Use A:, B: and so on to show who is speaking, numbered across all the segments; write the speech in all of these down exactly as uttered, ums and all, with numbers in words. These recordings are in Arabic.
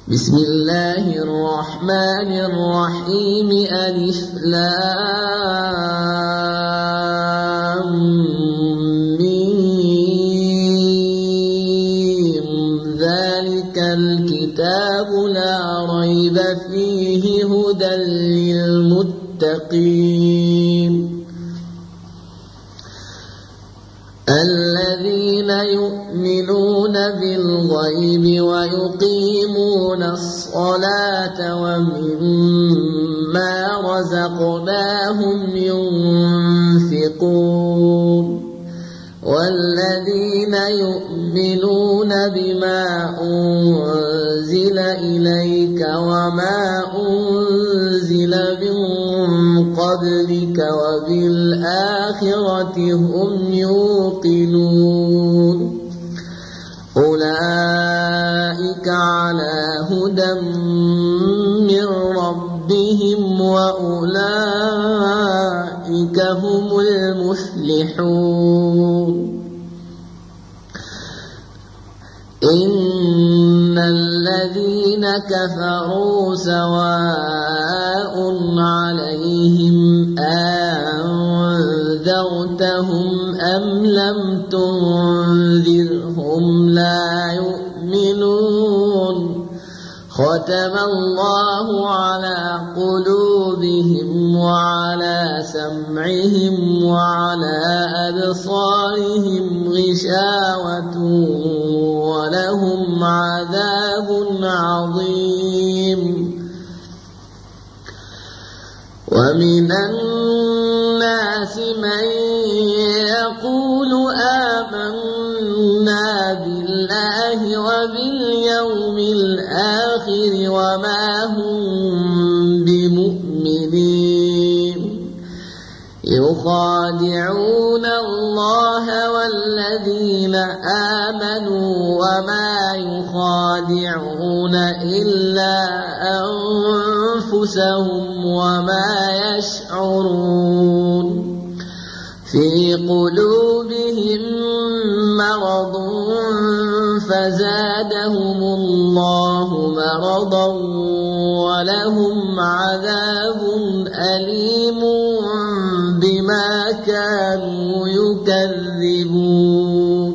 A: بسم الله الرحمن الرحيم ألف لام ميم ذلك الكتاب لا ريب فيه هدى للمتقين الذين يؤمنون بالغيب ويقيمون الصلاة ومما رزقناهم ينفقون والذين يؤمنون بما أنزل إليك وما أنزل من قبلك وبالآخرة هم يوقنون أولئك على هدى من ربهم وأولئك هم المفلحون إن الذين كفروا سواء عليهم أنذرتهم أم لم تنذرهم لا يؤمنون ختم الله على قلوبهم وعلى سمعهم وعلى أبصارهم غشاوة ولهم عذاب عظيم ومن الناس من يقول آمنا بالله وباليوم الآخر وما هم بمؤمنين يخادعون الله والذين آمنوا وما يخادعون إلا أنفسهم وما يشعرون في قلوبهم مرض فزادهم الله مرضا ولهم عذاب أليم بما كانوا يكذبون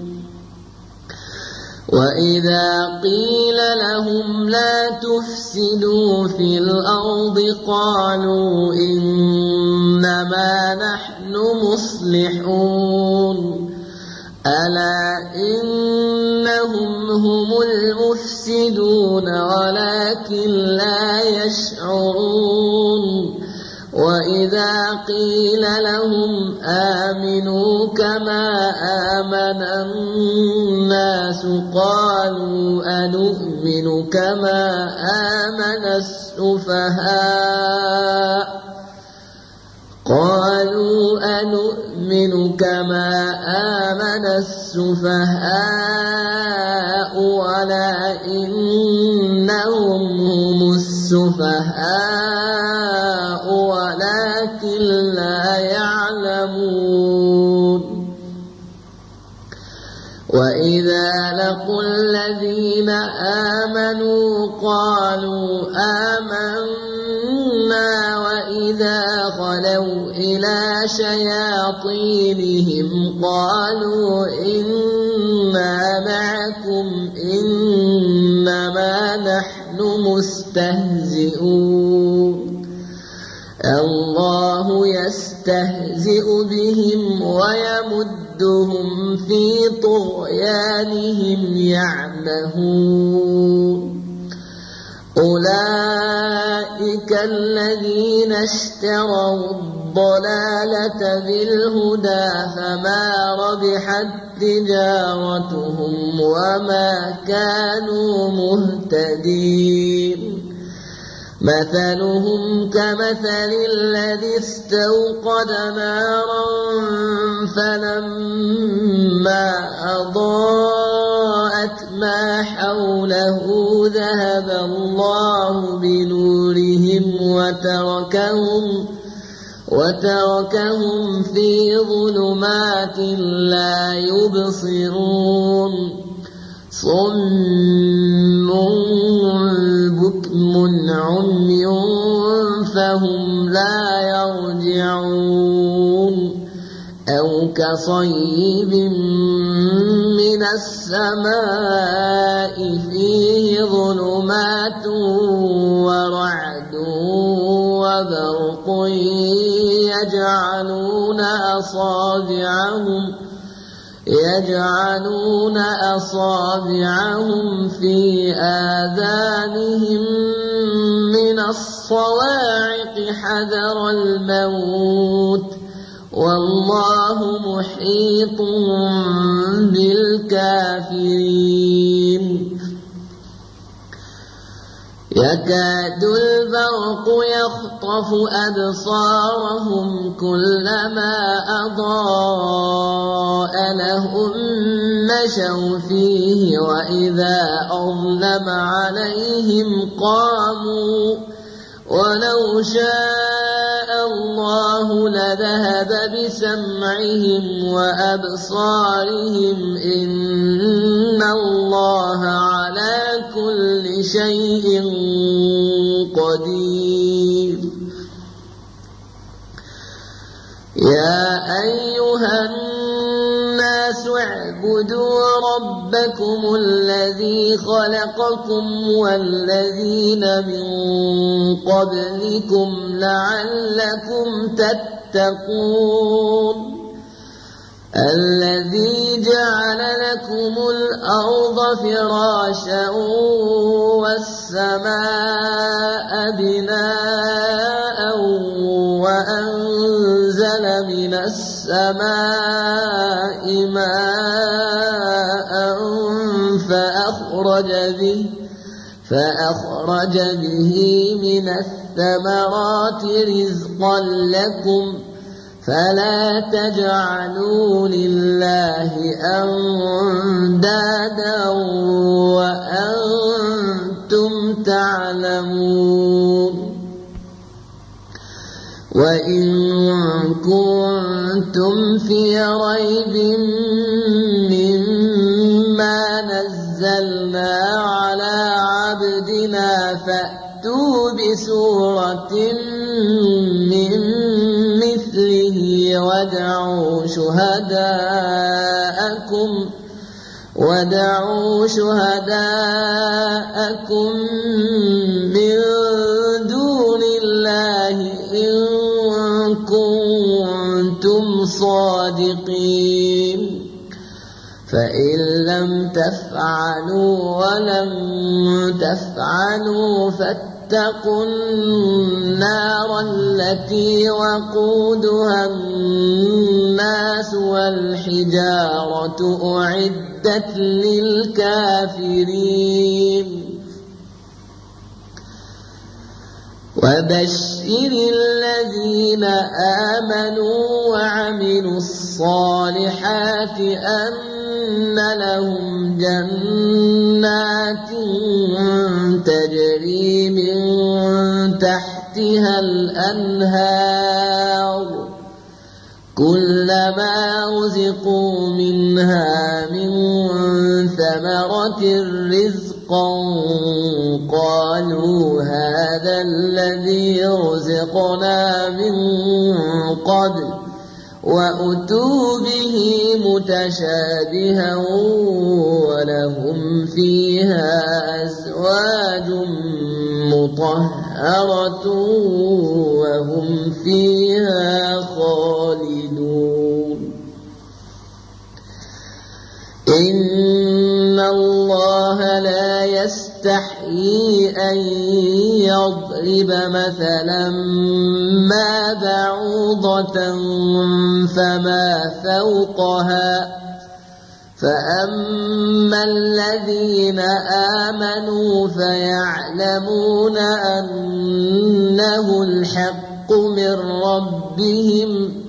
A: وإذا قيل لهم لا تفسدوا في الأرض قالوا إنما نحن مصلحون ألا إنهم هم المفسدون ولكن لا يشعرون وإذا قيل لهم آمنوا كما آمن الناس قالوا أنؤمن كما آمن السفهاء قالوا أنؤمن كما آمن السفهاء ولكنهم هم السفهاء ولكن لا يعلمون وإذا لقوا الذين آمنوا قالوا آمنا وإذا خلوا إلى شياطينهم قالوا إنا معكم إنما نحن مستهزئون الله يستهزئ بهم ويمدهم في طغيانهم يعمهون أولئك الذين اشتروا الضلالة بالهدى فما ربحت تجارتهم وما كانوا مهتدين مثلهم كمثل الذي استوقد نارا فلما أضاءت ما حوله ذهب الله بنورهم وتركهم وتركهم في ظلمات لا يبصرون صم بكم عمي فهم لا يرجعون أو كصيب من السماء فيه ظلمات ورعد وبرق يجعلون أصابعهم يجعلون أصابعهم في آذانهم من الصواعق حذر الموت والله محيط بالكافرين يكاد البرق يخطف أبصارهم كلما أضاء لهم مشوا فيه وإذا أظلم عليهم قاموا ولو شاء الله لذهب بسمعهم وأبصارهم إن الله على كل شيء قدير يا أيها الناس اعبدوا ربكم الذي خلقكم والذين من قبلكم لعلكم تتقون الذي جعل لكم الأرض فراشا والسماء بناء وأنزل من السماء ماء فأخرج به فأخرج به من الثمرات رزقا لكم فلا تجعلوا لله أندادا وأنتم تعلمون وإن كنتم في ريب مما نزلنا على عبدنا فأتوا بسورة من مثله وادعوا شهداءكم ودعوا شهداءكم من دون الله إن كنتم صادقين فإن لم تفعلوا ولم تفعلوا فاتقوا النار التي وقودها الناس والحجارة أعدت للكافرين وبشر الذين آمنوا وعملوا الصالحات أن لهم جنات تجري من تحتها الأنهار كلما رزقوا منها من ثمرة رزقا قالوا هذا الذي رزقنا من قبل وأتوا به متشابها ولهم فيها أزواج مطهرة وهم فيها خالدون إن الله لا يستحيي أن يضرب مثلا ما بعوضة فما فوقها فأما الذين آمنوا فيعلمون أنه الحق من ربهم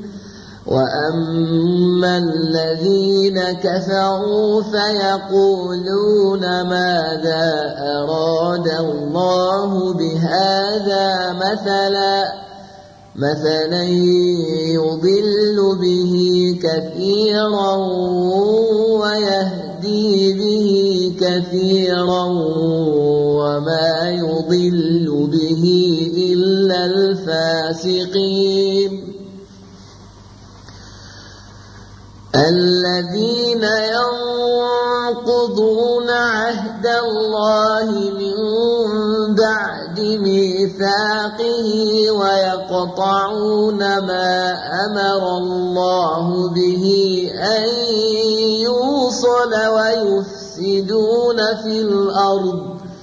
A: وأما الذين كفروا فيقولون ماذا أراد الله بهذا مثلا مثلا يضل به كثيرا ويهدي به كثيرا وما يضل به إلا الفاسقين الذين ينقضون عهد الله من بعد ميثاقه ويقطعون ما أمر الله به أن يوصل ويفسدون في الأرض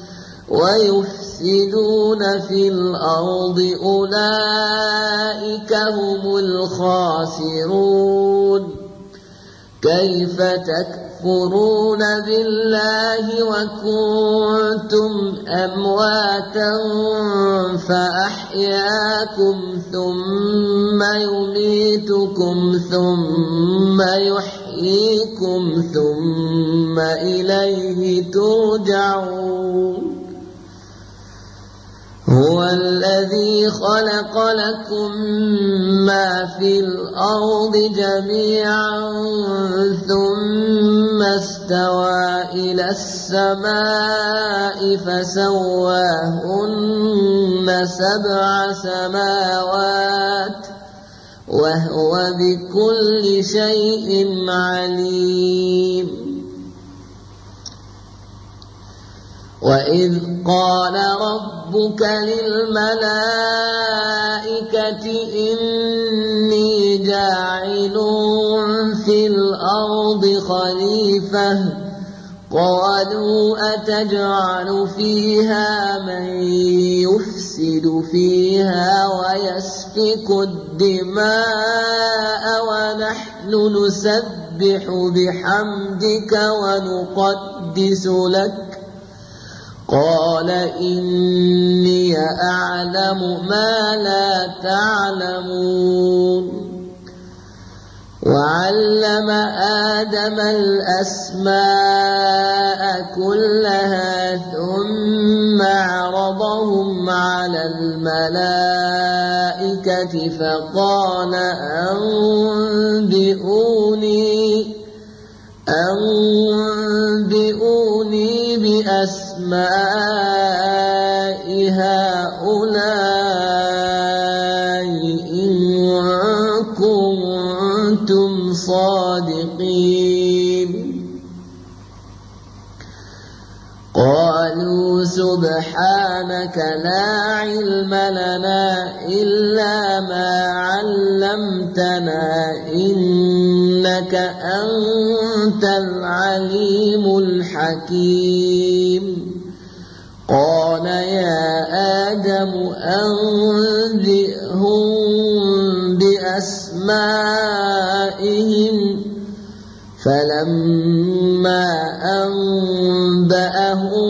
A: ويفسدون في الأرض أولئك هم الخاسرون كيف تكفرون بالله وكنتم أمواتا فأحياكم ثم يميتكم ثم يحييكم ثم إليه ترجعون هو الذي خلق لكم ما في الأرض جميعا ثم استوى إلى السماء فسواهن سبع سماوات وهو بكل شيء عليم وإذ قال ربك للملائكة إني جاعل في الأرض خليفة قالوا أتجعل فيها من يفسد فيها ويسفك الدماء ونحن نسبح بحمدك ونقدس لك قال إني أعلم ما لا تعلمون وعلم آدم الأسماء كلها ثم عرضهم على الملائكة فقال أنبئوني أنبئوني بأسماء هؤلاء إن كنتم صادقين قالوا سبحانك لا علم لنا إلا ما علمتنا إنك أنت العليم الحكيم قال يا آدم أنبئهم بأسمائهم فلما أنبأهم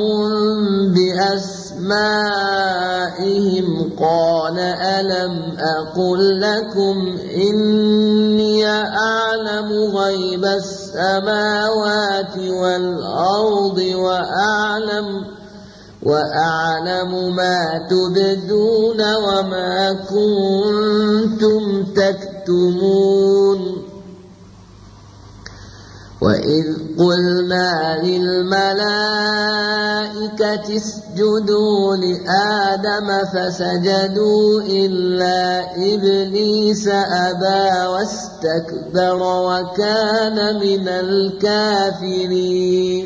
A: بأسمائهم قال ألم أقل لكم إني أعلم غيب السماوات والأرض وأعلم وأعلم ما تبدون وما كنتم تكتمون وإذ قلنا للملائكة اسجدوا لآدم فسجدوا إلا إبليس أبى واستكبر وكان من الكافرين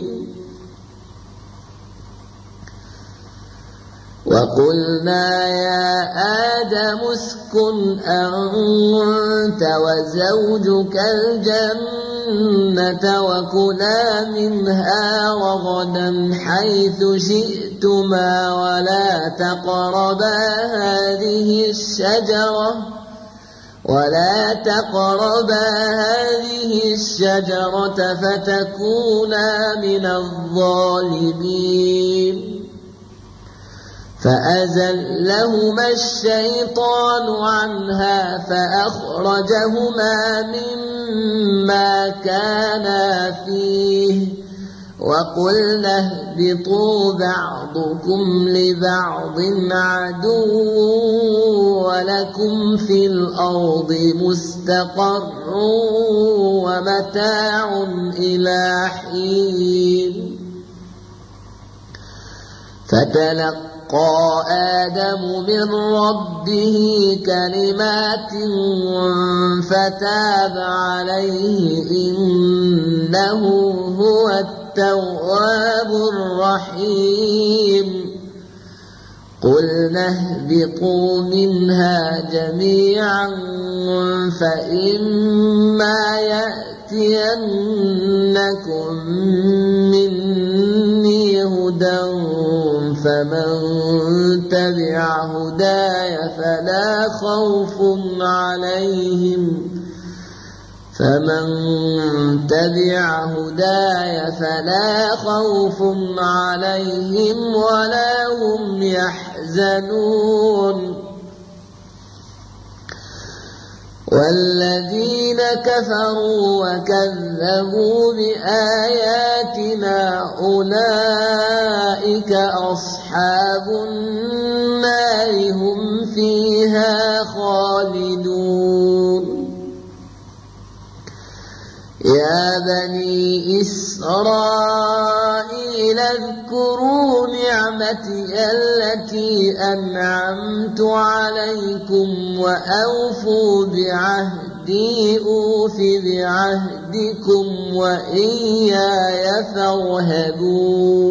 A: وقلنا يا آدم اسكن أنت وزوجك الجنة وكلا منها رغدا حيث شئتما ولا تقربا هذه الشجرة ولا تقربا هذه الشجرة فتكونا من الظالمين فأزلهما الشيطان عنها فأخرجهما مما كانا فيه وقلنا اهبطوا بعضكم لبعض عدو ولكم في الأرض مستقر ومتاع إلى حين فتلقى آدم من ربه كلمات فتاب عليه إنه هو التواب الرحيم قلنا اهبطوا منها جميعا فإما يأتينكم مني هدى فمن تبع هداي فلا خوف عليهم فمن تبع هداي فلا خوف عليهم ولا هم يحزنون والذين كفروا وكذبوا بآياتنا أولئك أصحاب النار هم فيها خالدون يا بني إسرائيل اذكروا نعمتي التي أنعمت عليكم وأوفوا بعهدي أوف بعهدكم وإياي فارهبون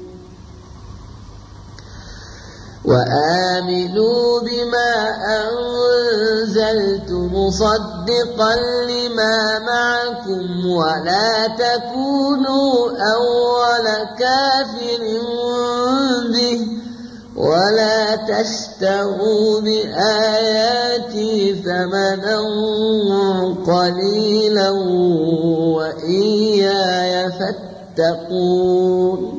A: وآمنوا بما أنزلت مصدقا لما معكم ولا تكونوا أول كافر به ولا تشتروا بآياتي ثمنا قليلا وإياي فاتقون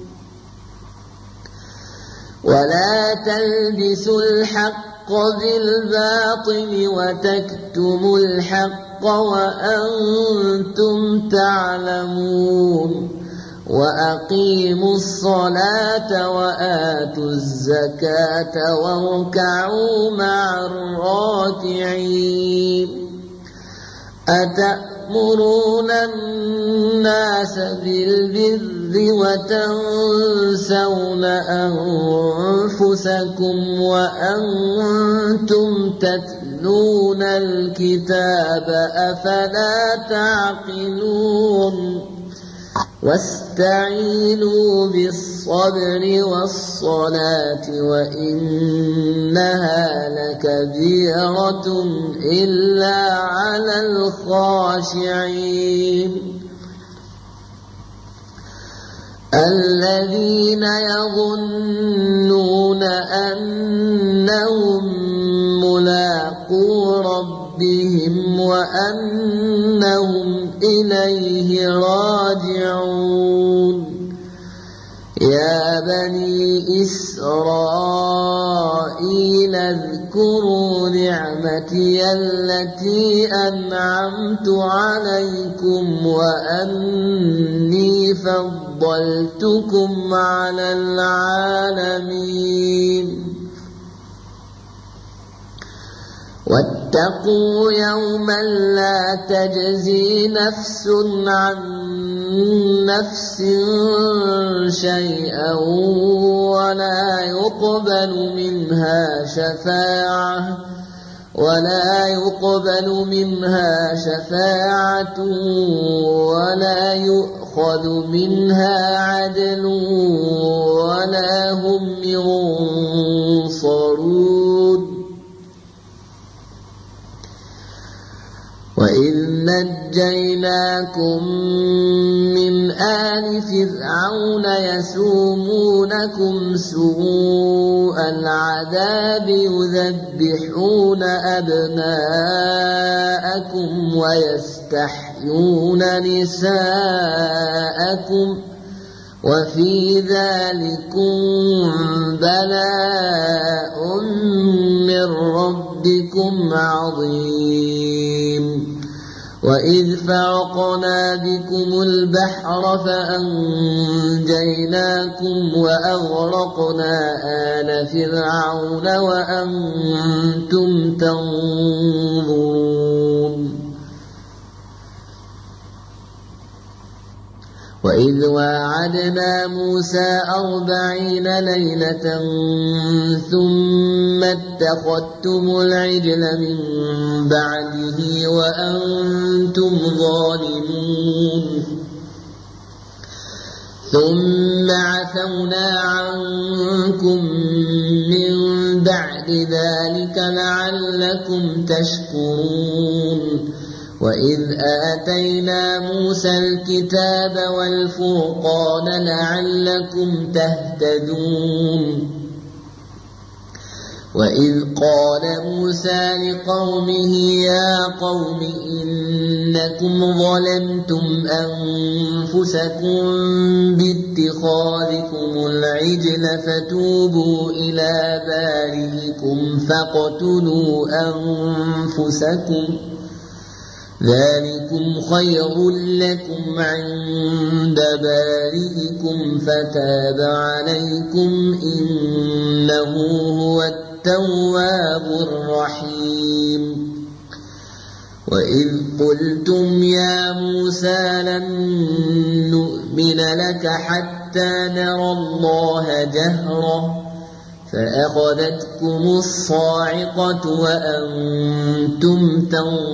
A: ولا تلبسوا الحق بالباطل وتكتموا الحق وأنتم تعلمون وأقيموا الصلاة وآتوا الزكاة واركعوا مع الراكعين أتأمرون الناس بالبر وتنسون أنفسكم وأنتم تتلون الكتاب أفلا تعقلون واستعينوا بالصبر والصلاة وإنها لكبيرة إلا على الخاشعين الذين يظنون أنهم ملاقو ربهم وأنهم إليه راجعون يا بني إسرائيل اذكروا نعمتي التي أنعمت عليكم وأني فضلتكم على العالمين واتقوا يوما لا تجزي نفس عن نفس شيئا ولا يقبل منها شفاعة ولا يقبل منها شفاعة ولا يؤخذ منها عدل ولا هم ينصرون وإذ نجيناكم من آل فرعون يسومونكم سوء العذاب يذبحون أبناءكم ويستحيون نساءكم وفي ذلكم بلاء من ربكم عظيم وإذ فرقنا بكم البحر فأنجيناكم وأغرقنا آل فرعون وأنتم تنظرون وإذ واعدنا موسى أربعين ليلة ثم اتخذتم العجل من بعده وأنتم ظالمون ثم عفونا عنكم من بعد ذلك لعلكم تشكرون وإذ آتينا موسى الكتاب والفرقان لعلكم تهتدون وإذ قال موسى لقومه يا قوم إنكم ظلمتم أنفسكم باتخاذكم العجل فتوبوا إلى بارئكم فاقتلوا أنفسكم ذلكم خير لكم عند بارئكم فتاب عليكم إنه هو التواب الرحيم وإذ قلتم يا موسى لن نؤمن لك حتى نرى الله جهرة فأخذتكم الصاعقة وأنتم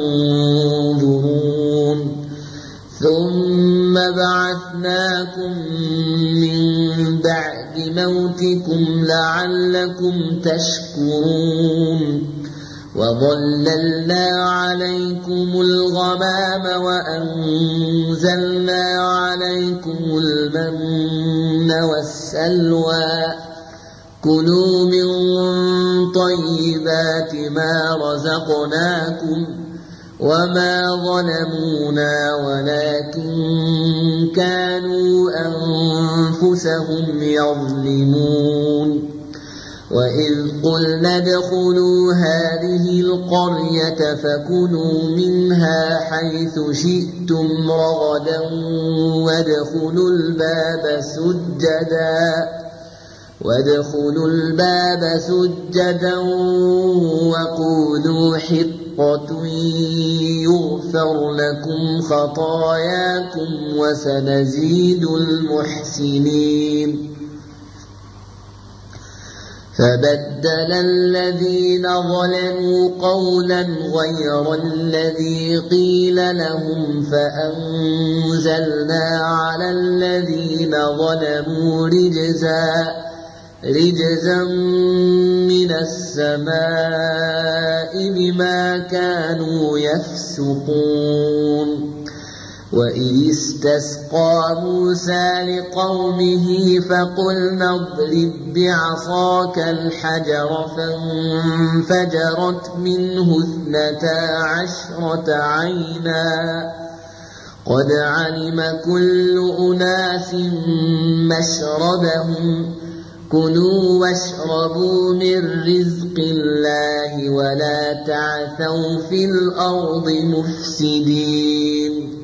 A: تنظرون ثم بعثناكم من بعد موتكم لعلكم تشكرون وظللنا عليكم الغمام وأنزلنا عليكم المن والسلوى كلوا من طيبات ما رزقناكم وما ظلمونا ولكن كانوا أنفسهم يظلمون وإذ قلنا ادخلوا هذه القرية فكلوا منها حيث شئتم رغدا وادخلوا الباب سجدا وادخلوا الباب سجدا وقولوا حطة يغفر لكم خطاياكم وسنزيد المحسنين فبدل الذين ظلموا قولا غير الذي قيل لهم فأنزلنا على الذين ظلموا رجزا رجزا من السماء بما كانوا يفسقون وإذ استسقى موسى لقومه فقلنا اضرب بعصاك الحجر فانفجرت منه اثنتا عشرة عينا قد علم كل أناس مشربهم كلوا واشربوا من رزق الله ولا تعثوا في الأرض مفسدين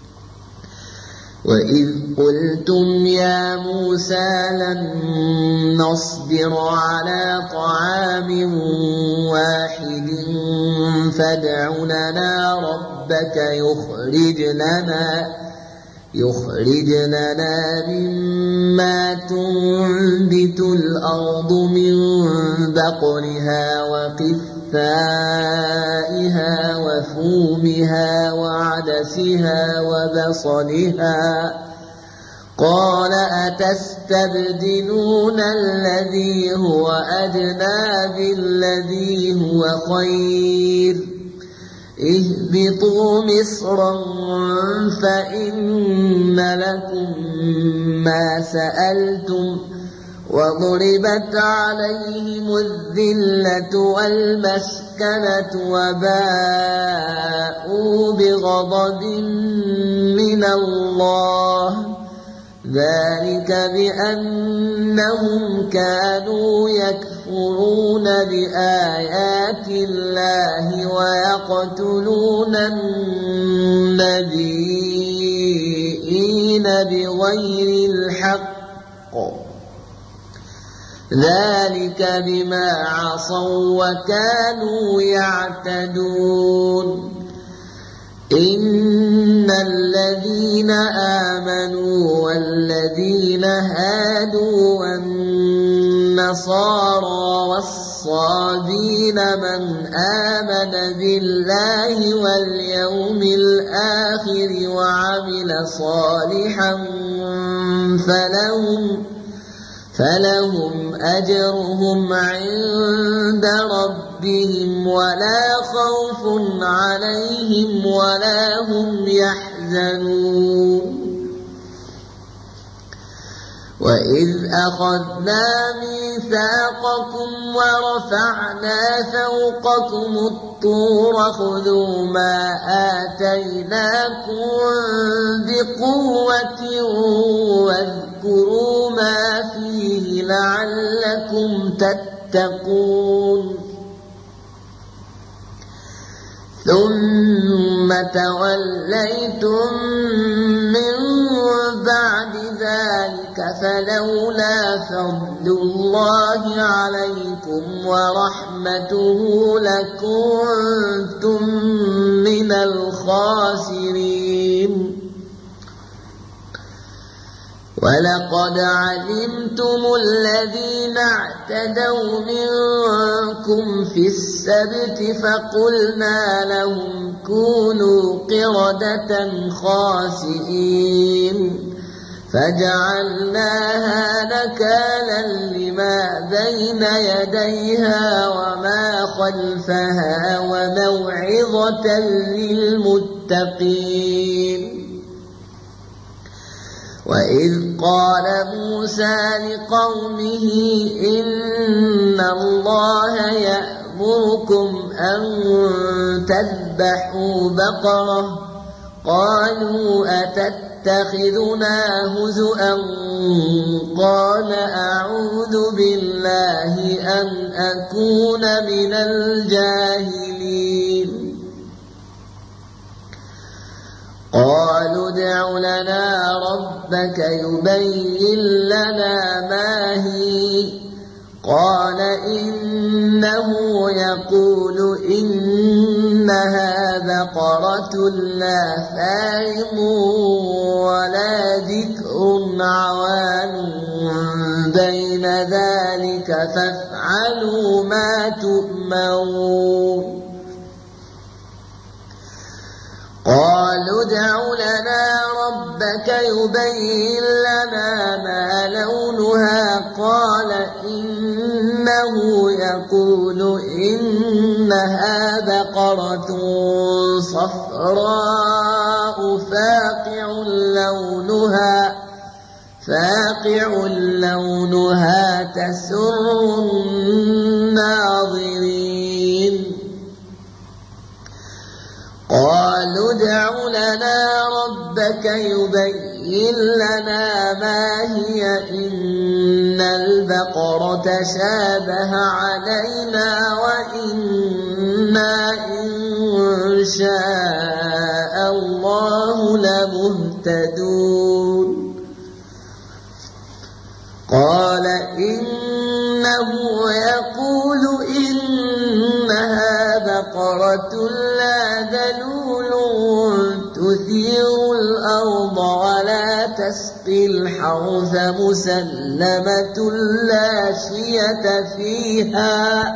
A: وإذ قلتم يا موسى لن نصبر على طعام واحد فادع لنا ربك يخرج لنا يخرج لنا مما تنبت الأرض من بقلها وقثائها وفومها وعدسها وبصلها قال أتستبدلون الذي هو أدنى بالذي هو خير اهبطوا مصرا فإن لكم ما سألتم وضربت عليهم الذلة والمسكنة وباءوا بغضب من الله ذلك بأنهم كانوا يكفرون بآيات الله ويقتلون النبيين بغير الحق ذلك بما عصوا وكانوا يعتدون إن الذين آمنوا والذين هادوا والنصارى والصابين من آمن بالله واليوم الآخر وعمل صالحا فلهم فلهم أجرهم عند ربهم ولا خوف عليهم ولا هم يحزنون وإذ أخذنا ميثاقكم ورفعنا فوقكم الطور خذوا ما آتيناكم بقوة واذكروا ما فيه لعلكم تتقون ثم توليتم من بعد ذلك فلولا فضل الله عليكم ورحمته لكنتم من الخاسرين ولقد علمتم الذين اعتدوا منكم في السبت فقلنا لهم كونوا قردة خاسئين فجعلناها نكالا لما بين يديها وما خلفها وموعظة للمتقين وإذ قال موسى لقومه إن الله يأمركم أن تذبحوا بقرة قالوا أتتخذنا هزؤا قال أعوذ بالله أن أكون من الجاهلين قالوا ادع لنا ربك يبين لنا ما هي قال إنه يقول إنها بقرة لا فارض ولا ذكر عوان بين ذلك فافعلوا ما تؤمرون قالوا ادع لنا ربك يبين لنا ما لونها قال إنه يقول إنها بقرة صفراء فاقع لونها فاقع لونها تسر الناظرين قالوا ادع لنا ربك يبين لنا ما هي إن البقرة شابه علينا وإنا إن شاء الله لمهتدون قال إنه يقول إنها بقرة لا ذلول تثير الأرض ولا تسقي الحرث مسلمة لا شية فيها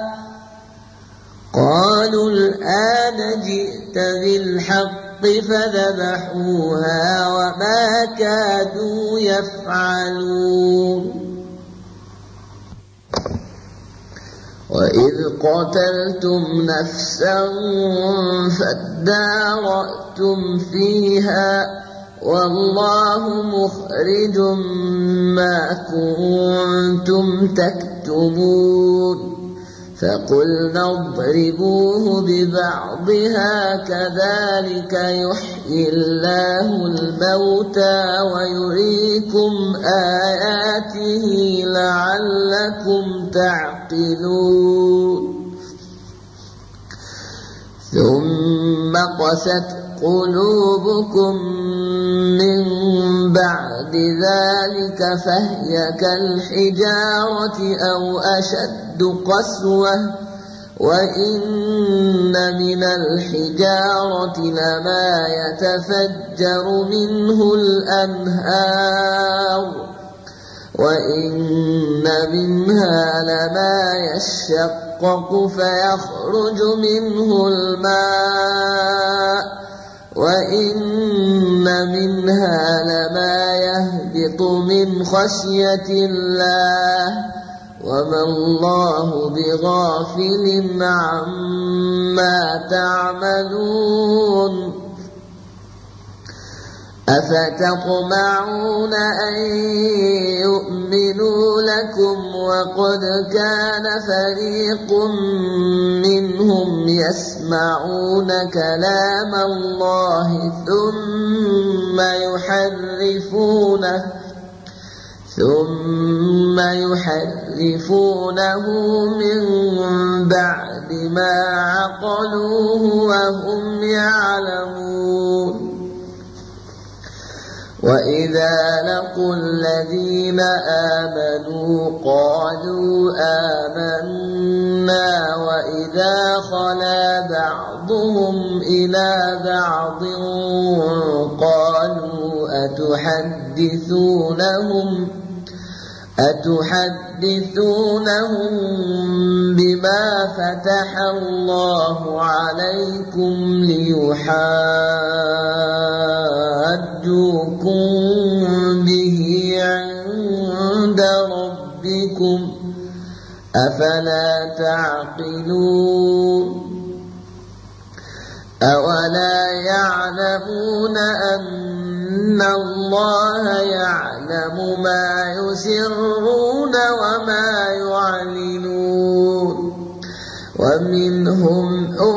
A: قالوا الآن جئت بالحق فذبحوها وما كادوا يفعلون وإذ قتلتم نفسا فادارأتم فيها والله مخرج ما كنتم تكتمون فقلنا اضربوه ببعضها كذلك يحيي الله الموتى ويريكم آياته لعلكم تعقلون ثم قست قلوبكم من بعد ذلك فهي كالحجارة أو أشد قسوة وإن من الحجارة لما يتفجر منه الأنهار وإن منها لما يشقق فيخرج منه الماء وإن منها لما يهبط من خشية الله وما الله بغافل عما تعملون أفتطمعون أن يؤمنوا لكم وقد كان فريق منهم يسمعون كلام الله ثم يحرفونه ثم يحرفونه من بعد ما عقلوه وهم يعلمون وإذا لقوا الذين آمنوا قالوا آمنا وإذا خلا بعضهم إلى بعض قالوا أتحدثونهم أتحدثونهم بما فتح الله عليكم ليحاجوكم به عند ربكم أفلا تعقلون أولا يعلمون أن الله يعلم ما يسرون وما يعلنون ومنهم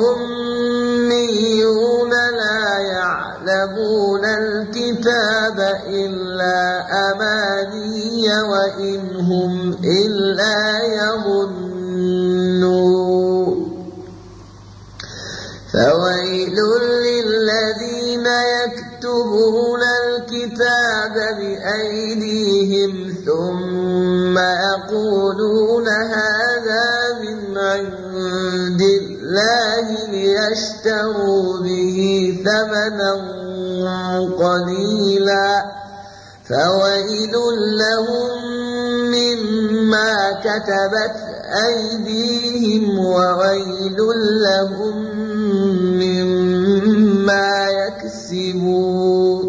A: أميون لا يعلمون الكتاب إلا أماني وإن هم إلا يظنون فويل للذين يكتبون الكتاب بأيديهم ثم يقولون هذا من عند الله ليشتروا به ثمنا قليلا فويل لهم مما كتبت أيديهم وويل لهم مما يكسبون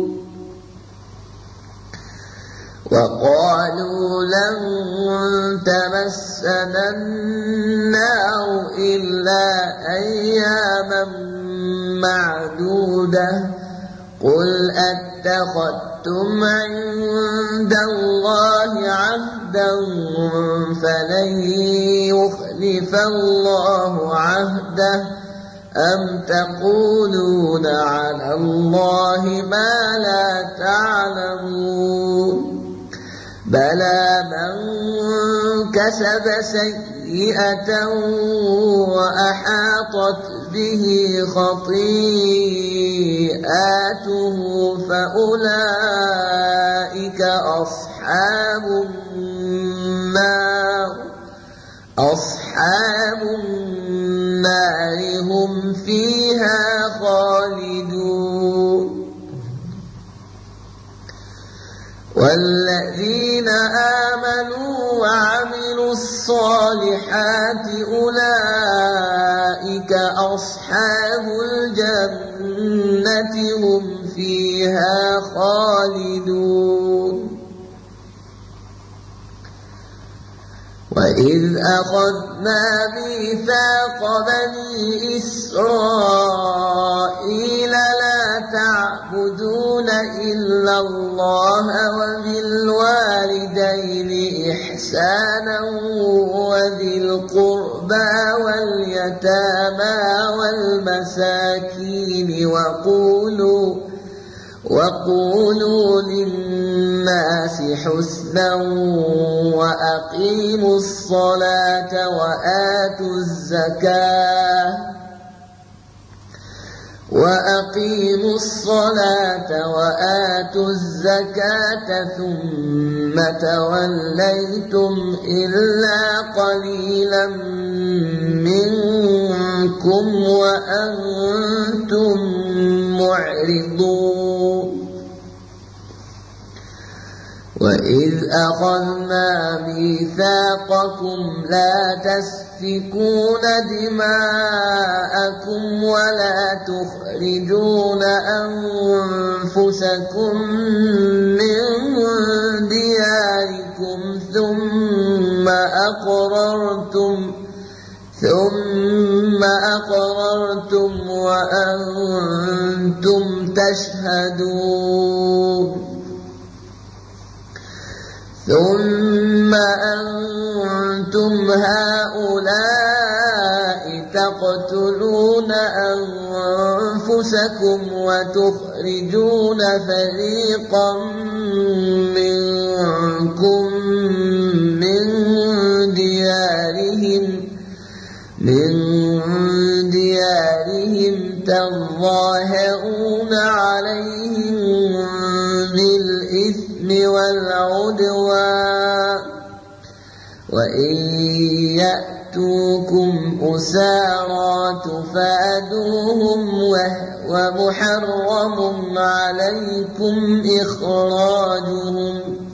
A: وقالوا لن تمسنا النار إلا أياما معدودة قل أتخذتم عند الله عهدا فلن يخلف الله عهده أم تقولون على الله ما لا تعلمون بلى من كسب سيئة وأحاطت به خطيئاته فأولئك أصحاب النار أصحاب النار هم فيها خالدون والذين آمنوا وعملوا الصالحات أولئك أصحاب الجنة هم فيها خالدون وإذ أخذنا ميثاق بني إسرائيل لا تعبدون إلا الله وبالوالدين إحسانا وذي القربى واليتامى والمساكين وقولوا وقولوا للناس حسنا وأقيموا الصلاة وآتوا الزكاة وأقيموا الصلاة وآتوا الزكاة ثم توليتم إلا قليلا منكم منكم وأنتم معرضون وإذ أخذنا ميثاقكم لا تسفكون دماءكم ولا تخرجون أنفسكم من دياركم ثم أقررتم ثم أقررتم وأنتم تشهدون ثم أنتم هؤلاء تقتلون أنفسكم وتخرجون فريقا منكم من ديارهم من ديارهم تظاهرون عليهم بالإثم والعدوان وإن يأتوكم أسارى تفادوهم وهو محرم عليكم إخراجهم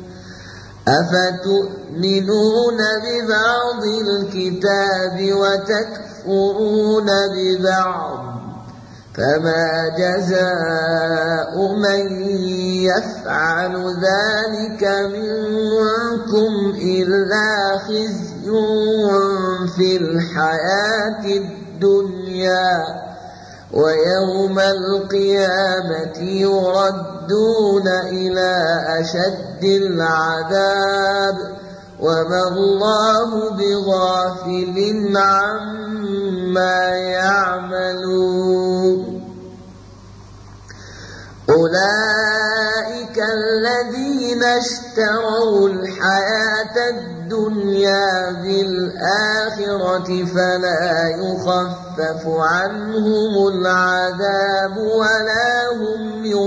A: أفتؤمنون ببعض الكتاب وتكفرون ببعض فما جزاء من يفعل ذلك منكم إلا خزي في الحياة الدنيا ويوم القيامة يردون إلى أشد العذاب وما الله بغافل عما يعملون أولئك الذين اشتروا الحياة الدنيا بالآخرة فلا يخفف عنهم العذاب ولا هم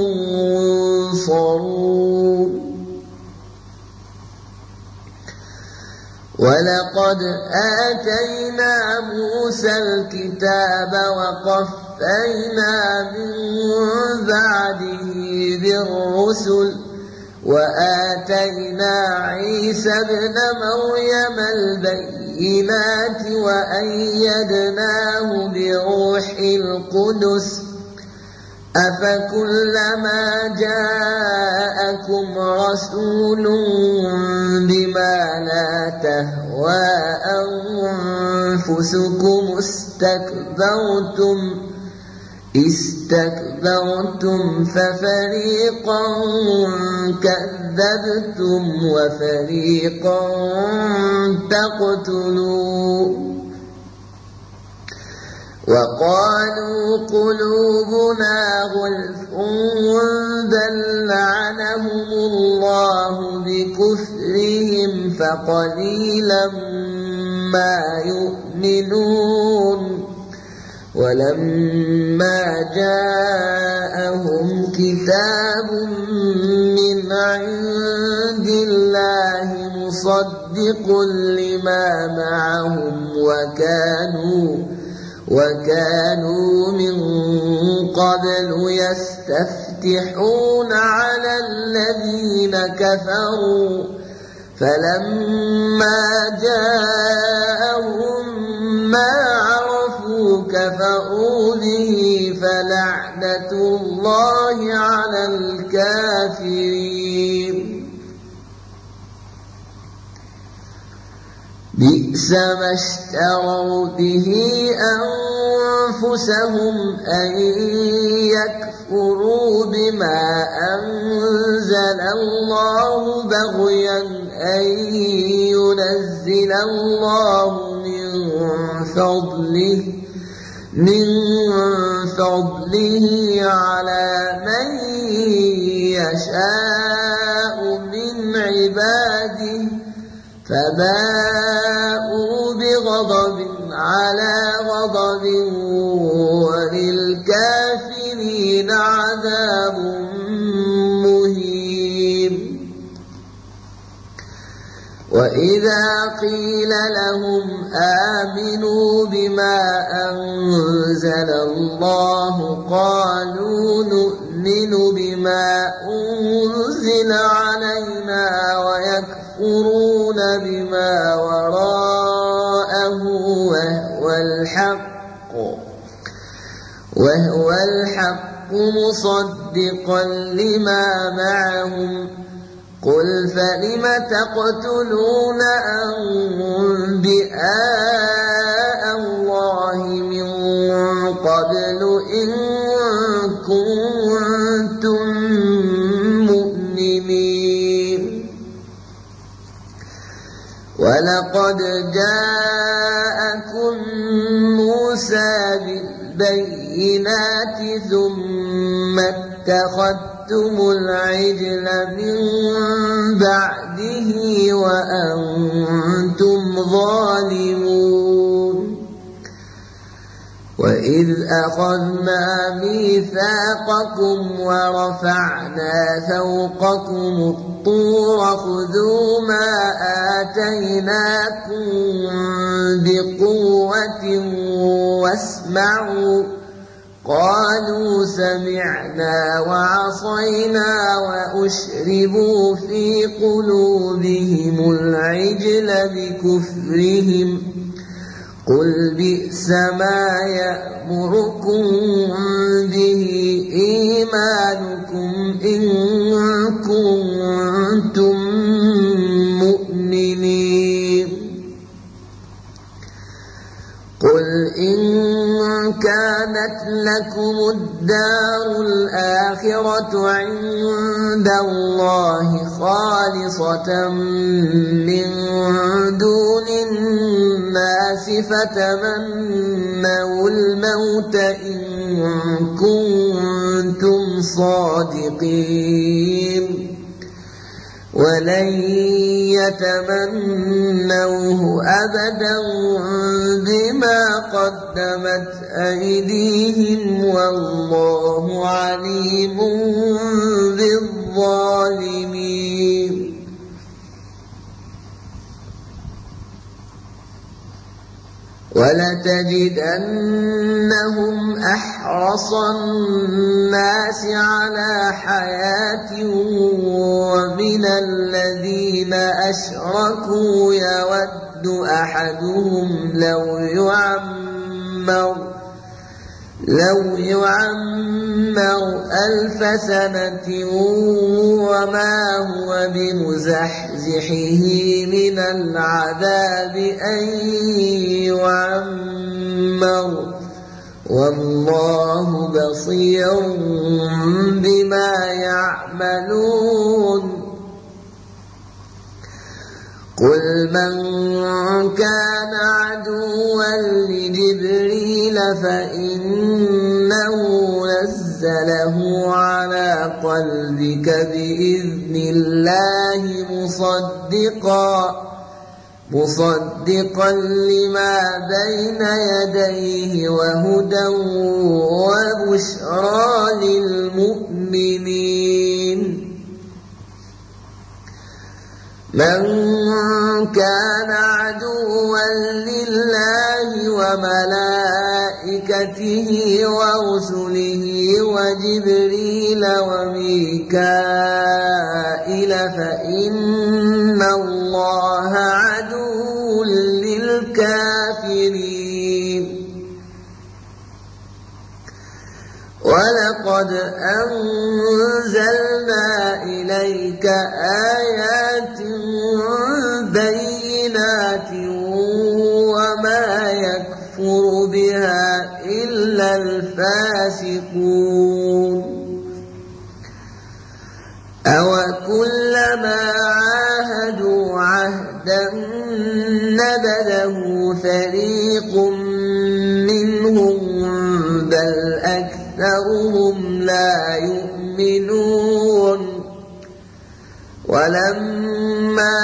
A: ينصرون ولقد آتينا موسى الكتاب وقفينا من بعده بالرسل وآتينا عيسى ابن مريم البينات وأيدناه بروح القدس أفكلما جاءكم رسول بما لا تهوى أنفسكم استكبرتم استكبرتم ففريقا كذبتم وفريقا تقتلون وقالوا قلوبنا غلف بل لعنهم الله بكفرهم فقليلا ما يؤمنون ولما جاءهم كتاب من عند الله مصدق لما معهم وكانوا وكانوا من قبل يستفتحون على الذين كفروا فلما جاءهم ما عرفوا كفروا به فلعنة الله على الكافرين بئس ما اشتروا به أنفسهم أن يكفروا بما أنزل الله بغيا أن ينزل الله من فضله من فضله على من يشاء من عباده فباءوا بغضب على غضب وللكافرين عذاب وإذا قيل لهم آمنوا بما أنزل الله قالوا نؤمن بما أنزل علينا ويكفرون بما وراءه وهو الحق وهو الحق مصدقا لما معهم قل فلم تقتلون أنبياء الله من قبل إن كنتم مؤمنين ولقد جاءكم موسى بالبينات ثم اتخذتم العجل من بعده وأنتم ظالمون وإذ أخذنا ميثاقكم ورفعنا فوقكم الطور خذوا ما آتيناكم بقوة واسمعوا قالوا سمعنا وعصينا وأشربوا في قلوبهم العجل بكفرهم قل بئس ما يأمركم به إيمانكم إن كنتم مؤمنين قل إن كانت لكم الدار الآخرة عند الله خالصة من دون الناس فتمنوا الموت إن كنتم صادقين ولن يتمنوه أبدا بما قدمت أيديهم والله عليم بالظالمين ولتجدنهم أحرص الناس على حياة ومن الذين أشركوا يود أحدهم لو يعمر لو يعمر ألف سنة وما هو بمزحزحه من العذاب أن يعمر والله بصير بما يعملون قل من كان عدوا لجبريل فإنه نزله على قلبك بإذن الله مصدقا مصدقا لما بين يديه وهدى وبشرى للمؤمنين من كان عدوا لله وملائكته ورسله وجبريل وميكائيل فإن الله عدو للكافرين ولقد أنزلنا إليك آيات بينات وما يكفر بها إلا الفاسقون أوكلما عاهدوا عهدا نبذه فريق منهم بل أكثرهم لا يؤمنون ولما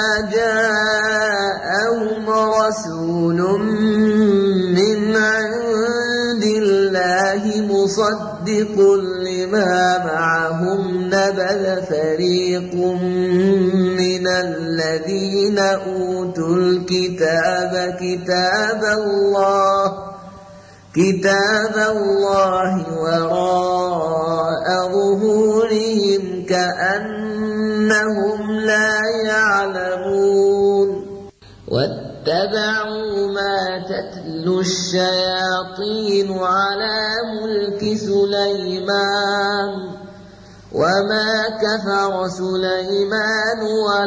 A: جاءهم رسول من عند الله مصدق لما معهم نبذ فريق من الذين أوتوا الكتاب كتاب الله كتاب الله وراء ظهورهم كأنهم لا يعلمون واتبعوا ما تتلو الشياطين على ملك سليمان وما كفر سليمان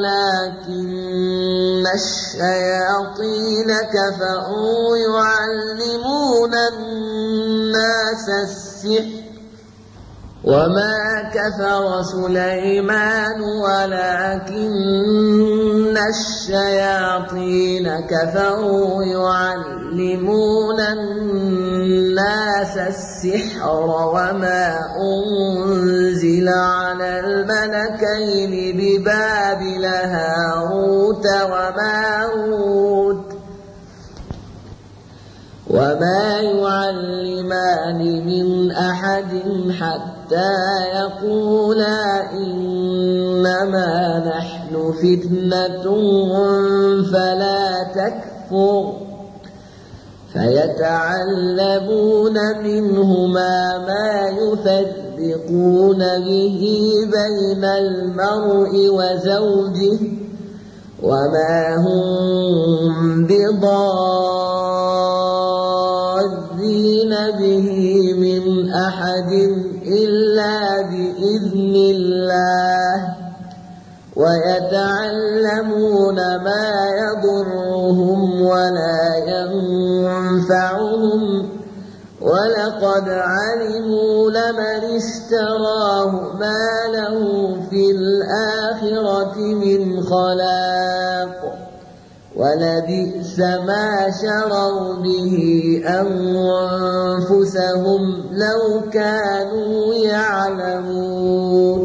A: ولكن الشياطين كفروا يعلمون الناس السحر وما كفر سليمان ولكن الشياطين كفروا يعلمون الناس السحر وما أنزل على الملكين ببابل هاروت وماروت وما يعلمان من أحد حتى يقولا إنما نحن فتنة فلا تكفر فيتعلمون منهما ما يفرقون به بين المرء وزوجه وما هم بضارين به من أحد إلا بإذن الله ويتعلمون ما يضرهم ولا ينفعهم ولقد علموا لمن اشتراه ما له في الآخرة من خلاق ولبئس ما شروا به أنفسهم لو كانوا يعلمون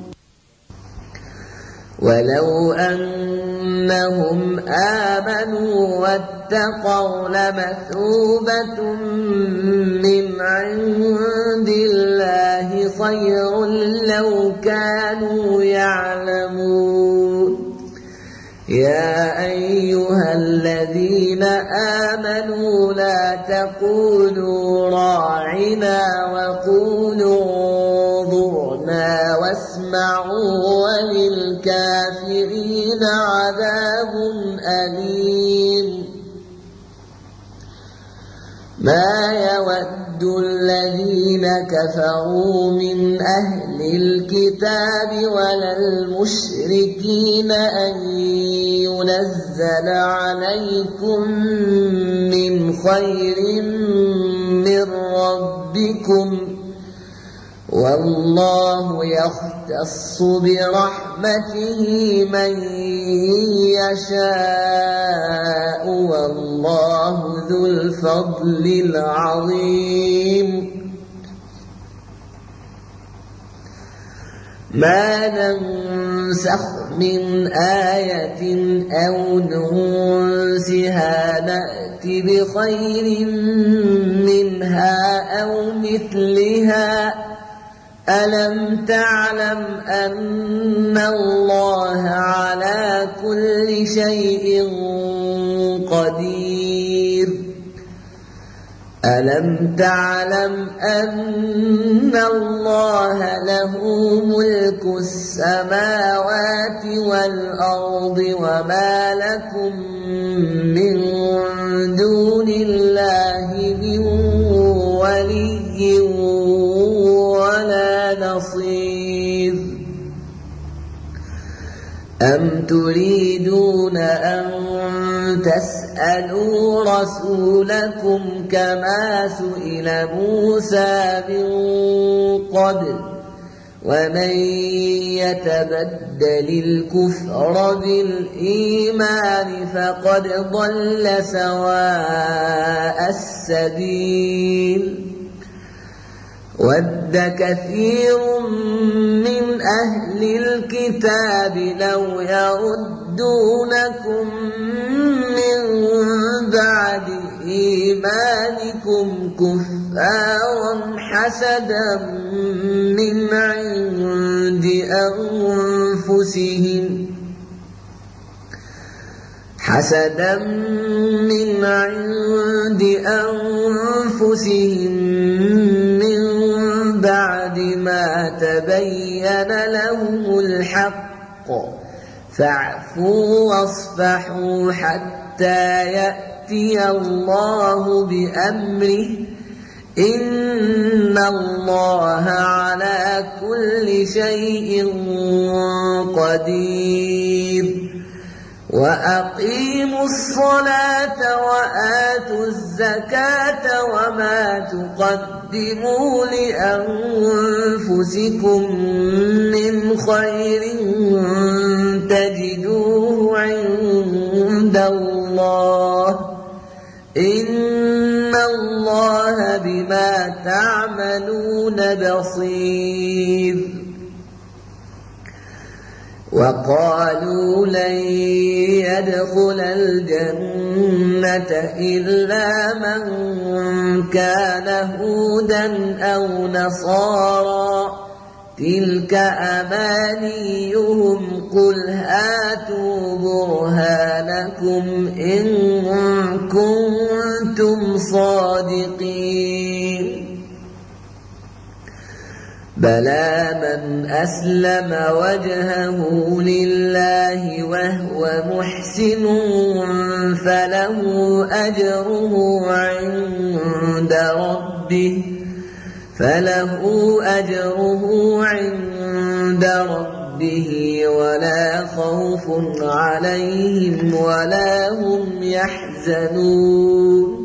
A: ولو أنهم آمنوا واتقوا لمثوبة من عند الله خير لو كانوا يعلمون يا أيها الذين آمنوا لا تقولوا راعنا وقولوا انظرنا واسمعوا وللكافرين عذاب أليم ما يود الذين كفروا من أهل الكتاب ولا المشركين أن ينزل عليكم من خير من ربكم والله يختص برحمته من يشاء والله ذو الفضل العظيم ما ننسخ من آية أو ننسها نأت بخير منها أو مثلها ألم تعلم أن الله على كل شيء قدير ألم تعلم أن الله له ملك السماوات والأرض وما لكم من دون الله من ولي ولا نصير أم تريدون أن تسألوا رسولكم كما سئل موسى من قبل ومن يتبدل الكفر بالإيمان فقد ضل سواء السبيل ود كثير من أهل الكتاب لو يردونكم من بعد إيمانكم كفارا حسدا من عند أنفسهم حسدا من عند أنفسهم من بعد ما تبين لهم الحق فاعفوا واصفحوا حتى يأتي الله بأمره إن الله على كل شيء قدير وأقيموا الصلاة وآتوا الزكاة وما تقدموا لأنفسكم من خير تجدوه عند الله إن الله بما تعملون بصير وقالوا لن يدخل الجنة إلا من كان هودا أو نصارى تلك أمانيهم قل هاتوا برهانكم إن كنتم صادقين بلى من أسلم وجهه لله وهو محسن فله أجره عند ربه فله أجره عند ربه ولا خوف عليهم ولا هم يحزنون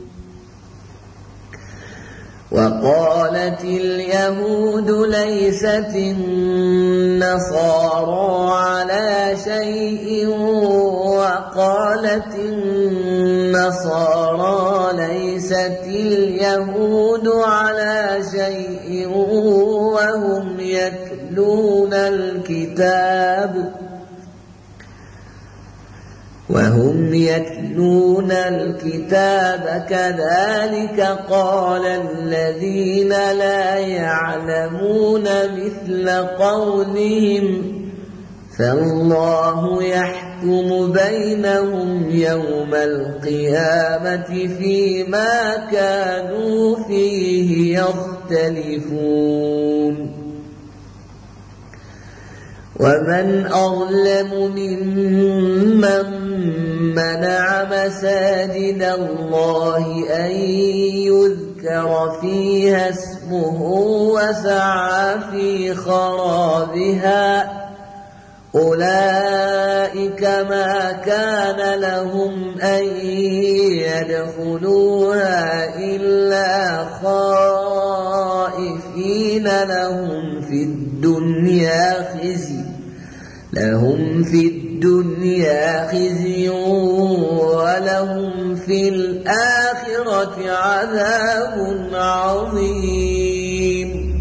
A: وقالت اليهود ليست النصارى على شيء وقالت النصارى ليست اليهود على شيء وهم يتلون الكتاب وهم يتلون الكتاب كذلك قال الذين لا يعلمون مثل قولهم فالله يحكم بينهم يوم القيامة فيما كانوا فيه يختلفون ومن أظلم ممن منع مساجد الله أن يذكر فيها اسمه وسعى في خرابها أولئك ما كان لهم أن يدخلوها إلا خائفين لهم في الدنيا خزي لهم في الدنيا خزي ولهم في الآخرة عذاب عظيم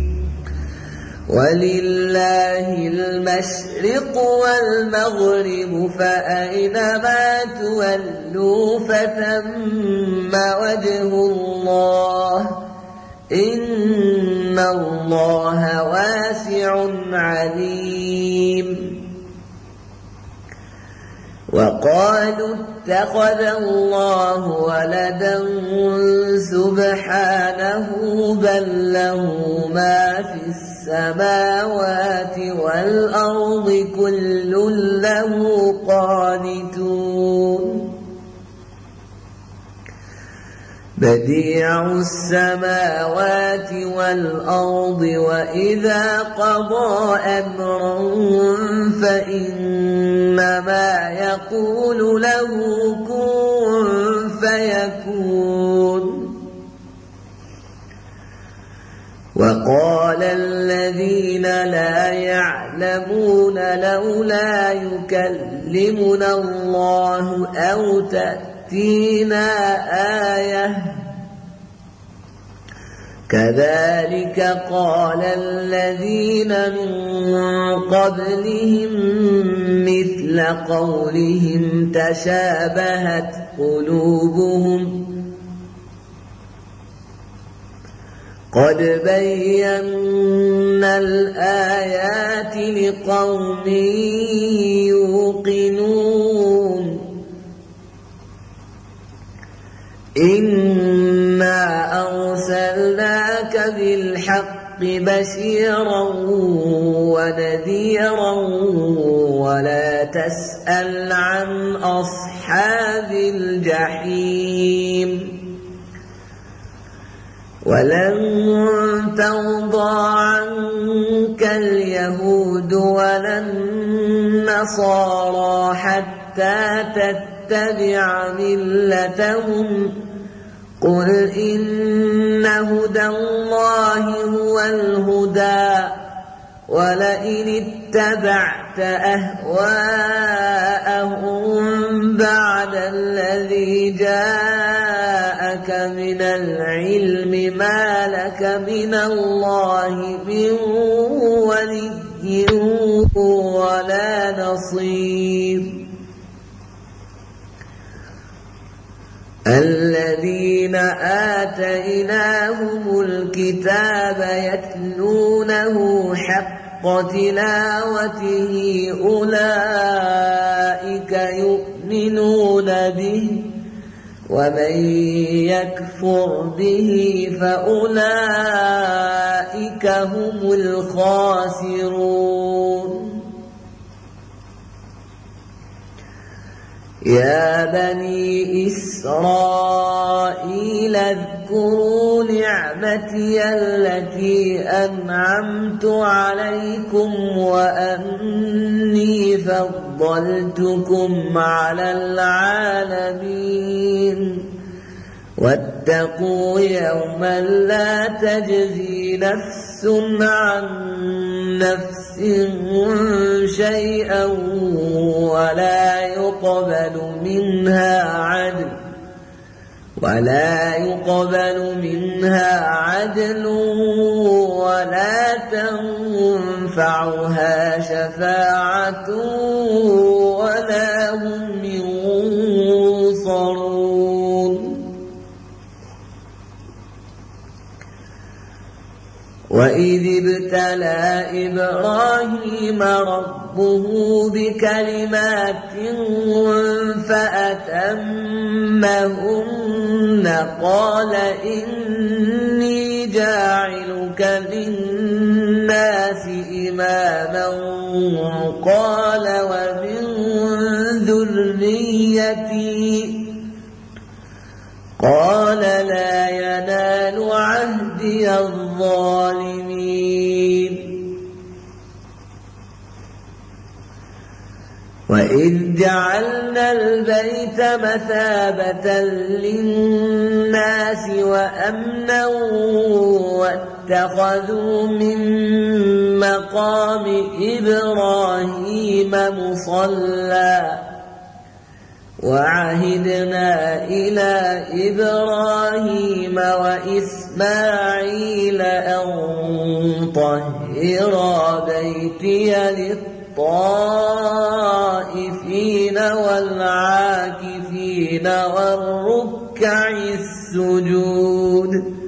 A: ولله المشرق والمغرب فأينما تولوا فثم وجه الله إن الله واسع عليم وقالوا اتخذ الله ولدا سبحانه بل له ما في السماوات والأرض كل له قانتون بديع السماوات والأرض وإذا قضى أمرا فإنما يقول له كن فيكون وقال الذين لا يعلمون لولا يكلمنا الله أو تأتينا آية كذلك قال الذين من قبلهم مثل قولهم تشابهت قلوبهم قد بينا الآيات لقوم يوقنون إنا أرسلناك بالحق بشيرا ونذيرا ولا تسأل عن أصحاب الجحيم ولن ترضى عنك اليهود ولا النصارى حتى تتبع ملتهم قل إن هدى الله هو الهدى ولئن اتبعت أهواءهم بعد الذي جاءك من العلم ما لك من الله من ولي ولا نصير الذين آتيناهم الكتاب يتلونه حق تلاوته أولئك يؤمنون به ومن يكفر به فأولئك هم الخاسرون يا بني إسرائيل اذكروا نعمتي التي أنعمت عليكم وأني فضلتكم على العالمين واتقوا يوما لا تجزي نفس عن نفس شيئا ولا يقبل منها عدل ولا يقبل منها عدل ولا تنفعها شفاعة ولا هم ينصرون وإذ ابتلى إبراهيم ربه بكلمات فأتمهن قال إني جاعلك للناس إماما قال ومن ذريتي قال لا ينال عهدي الظالمين وإذ جعلنا البيت مثابة للناس وأمنا واتخذوا من مقام إبراهيم مصلى وعهدنا إلى إبراهيم وإسماعيل أن طهرا بيتي للطائفين والعاكفين والركع السجود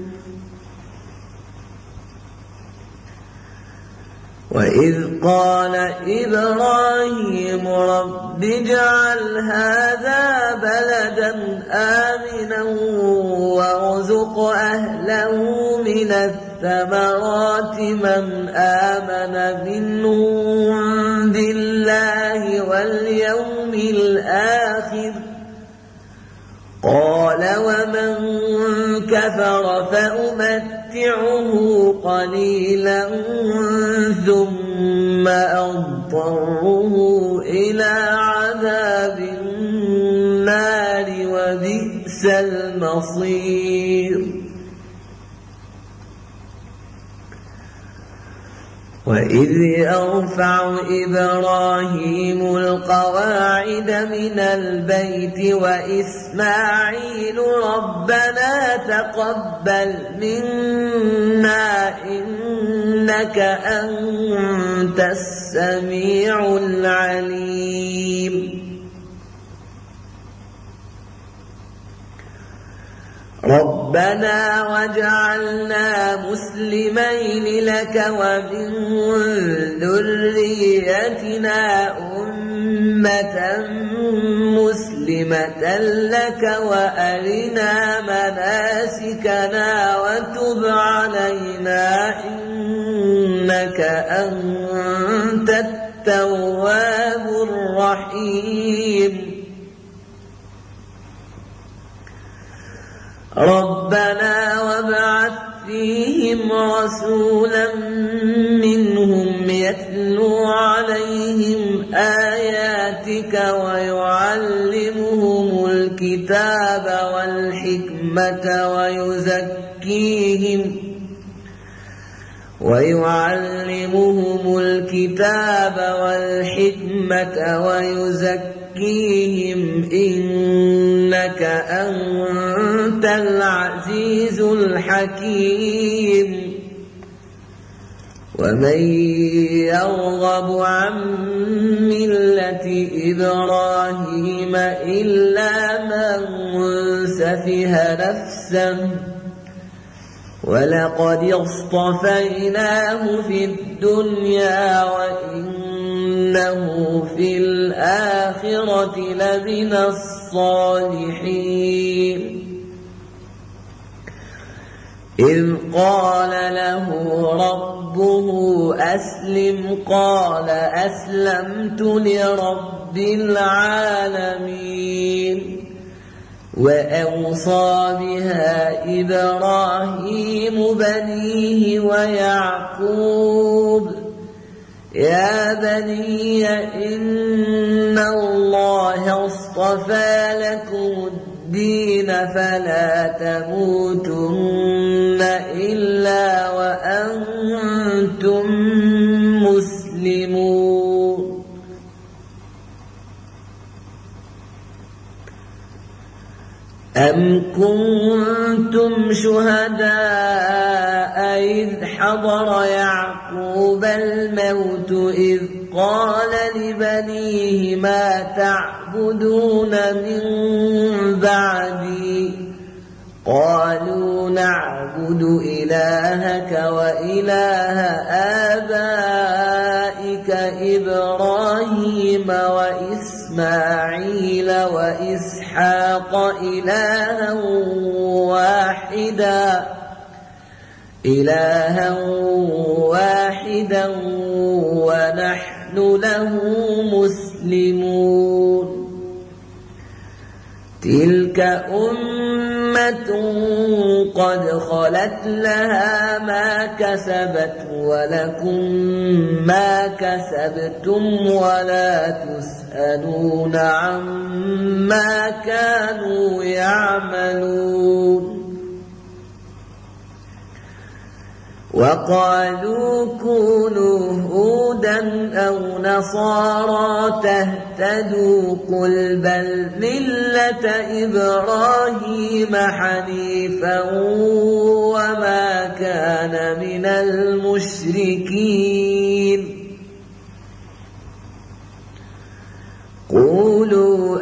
A: وإذ قال إبراهيم رب اجعل هذا بلدا آمنا وارزق أهله من الثمرات من آمن منهم بالله واليوم الآخر قال ومن كفر فأمتعه قليلا ثم أضطره إلى عذاب النار وبئس المصير وإذ يرفع إبراهيم القواعد من البيت وإسماعيل ربنا تقبل منا إنك أنت السميع العليم ربنا واجعلنا مسلمين لك ومن ذريتنا أمة مسلمة لك وأرنا مناسكنا وتب علينا إنك أنت التواب الرحيم ربنا وابعث فيهم رسولا منهم يتلو عليهم آياتك ويعلمهم الكتاب والحكمة ويزكيهم ويعلمهم الكتاب والحكمة ويزكيهم إنك أنت العزيز الحكيم ومن يرغب عن ملة إبراهيم إلا من سفه نفسه ولقد اصطفيناه في الدنيا وإنه في الآخرة لمن الصالحين إذ قال له ربه أسلم قال أسلمت لرب العالمين وأوصى بها إبراهيم بنيه ويعقوب يا بني إن الله اصطفى لكم الدين فلا تموتن إلا وأنتم مسلمون أم كنتم شهداء إذ حضر يعقوب الموت إذ قال لبنيه ما تعبدون من بعدي قالوا نعبد إلهك وإله آبائك إبراهيم وإسماعيل وإسحاق إلها واحدا إلها واحدا ونحن له مسلمون تلك أمة قد خلت لها ما كسبت ولكم ما كسبتم ولا تسألون عما كانوا يعملون وقالوا كونوا هودا أو نصارى تهتدوا قل بل ملة إبراهيم حنيفا وما كان من المشركين قولوا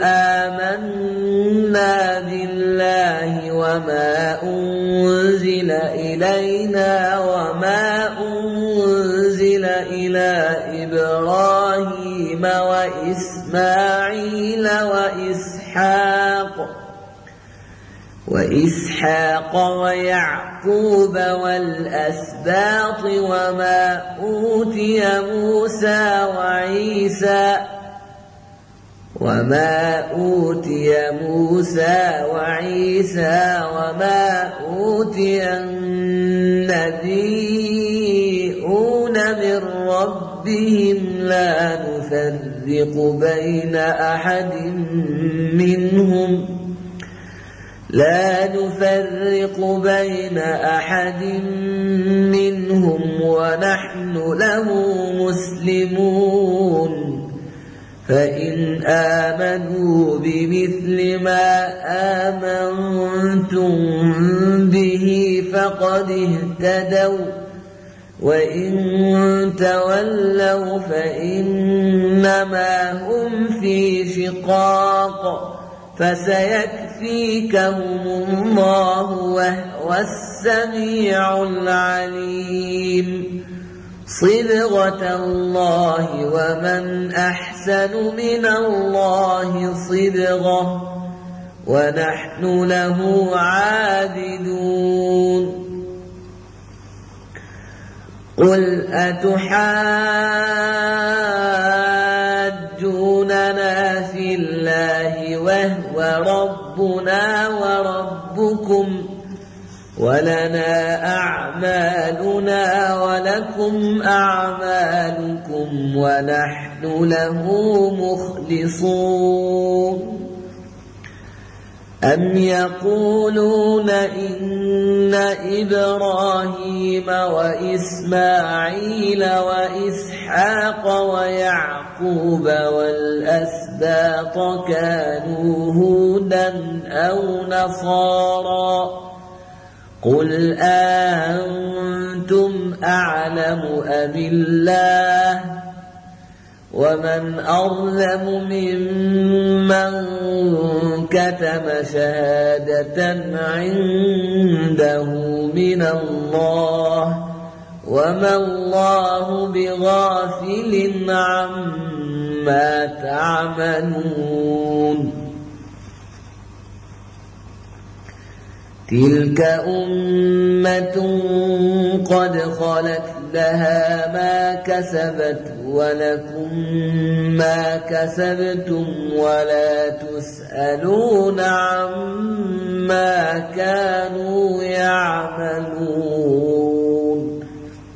A: آمنا بالله وما أنزل إلينا وما أنزل إلى إبراهيم وإسماعيل وإسحاق وإسحاق ويعقوب والأسباط وما أوتي موسى وعيسى وما أوتي موسى وعيسى وما أوتي النبيون من ربهم لا نفرق بين أحد منهم لا نفرق بين أحد منهم ونحن له مسلمون فإن آمنوا بمثل ما آمنتم به فقد اهتدوا وإن تولوا فإنما هم في شقاق فسيكفيكهم الله وهو السميع العليم صبغة الله ومن أحسن من الله صبغة ونحن له عابدون قل أتحاجوننا في الله وهو ربنا وربكم ولنا أعمالنا ولكم أعمالكم ونحن له مخلصون أم يقولون إن إبراهيم وإسماعيل وإسحاق ويعقوب والأسباط كانوا هودا أو نصارى قل أنتم أعلم أم الله ومن أظلم ممن كتم شهادة عنده من الله وما الله بغافل عما تعملون تلك أمة قد خلت لها ما كسبت ولكم ما كسبتم ولا تسألون عما كانوا يعملون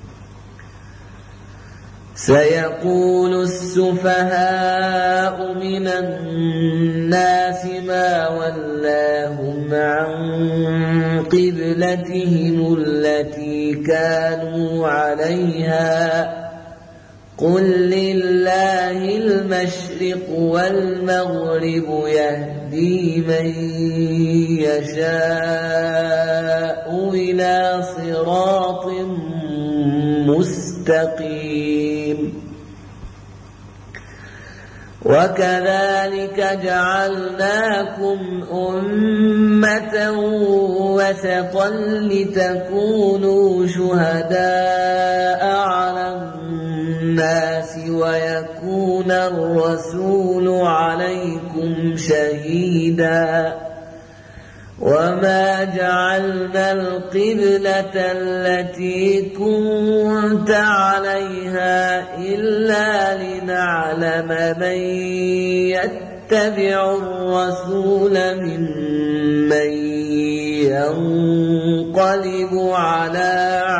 A: سيقول السفهاء من الناس ما ولاهم عن قبلتهم التي كانوا عليها قل لله المشرق والمغرب يهدي من يشاء إلى صراط مستقيم وكذلك جعلناكم أمة وسطا لتكونوا شهداء على الناس ويكون الرسول عليكم شهيدا وما جعلنا القبلة التي كنت عليها إلا لنعلم من يتبع الرسول ممن ينقلب على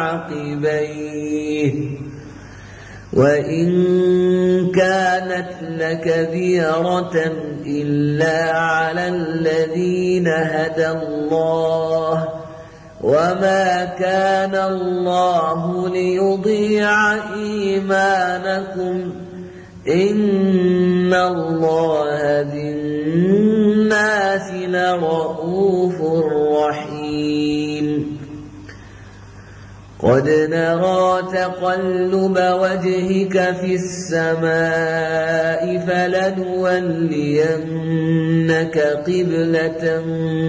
A: عقبيه وإن كانت لكبيرة إلا على الذين هدى الله وما كان الله ليضيع إيمانكم إن الله بالناس لرؤوف رحيم قد نرى تقلب وجهك في السماء فلنولينك قبلة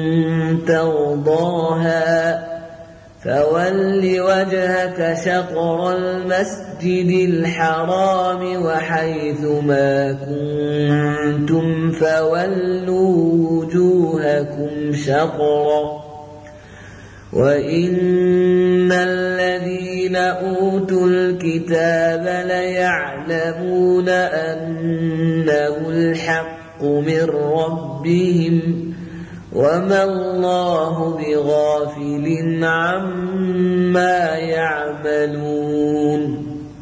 A: ترضاها فول وجهك شطر المسجد الحرام وحيث ما كنتم فولوا وجوهكم شطره وإن الذين أوتوا الكتاب ليعلمون أنه الحق من ربهم وما الله بغافل عما يعملون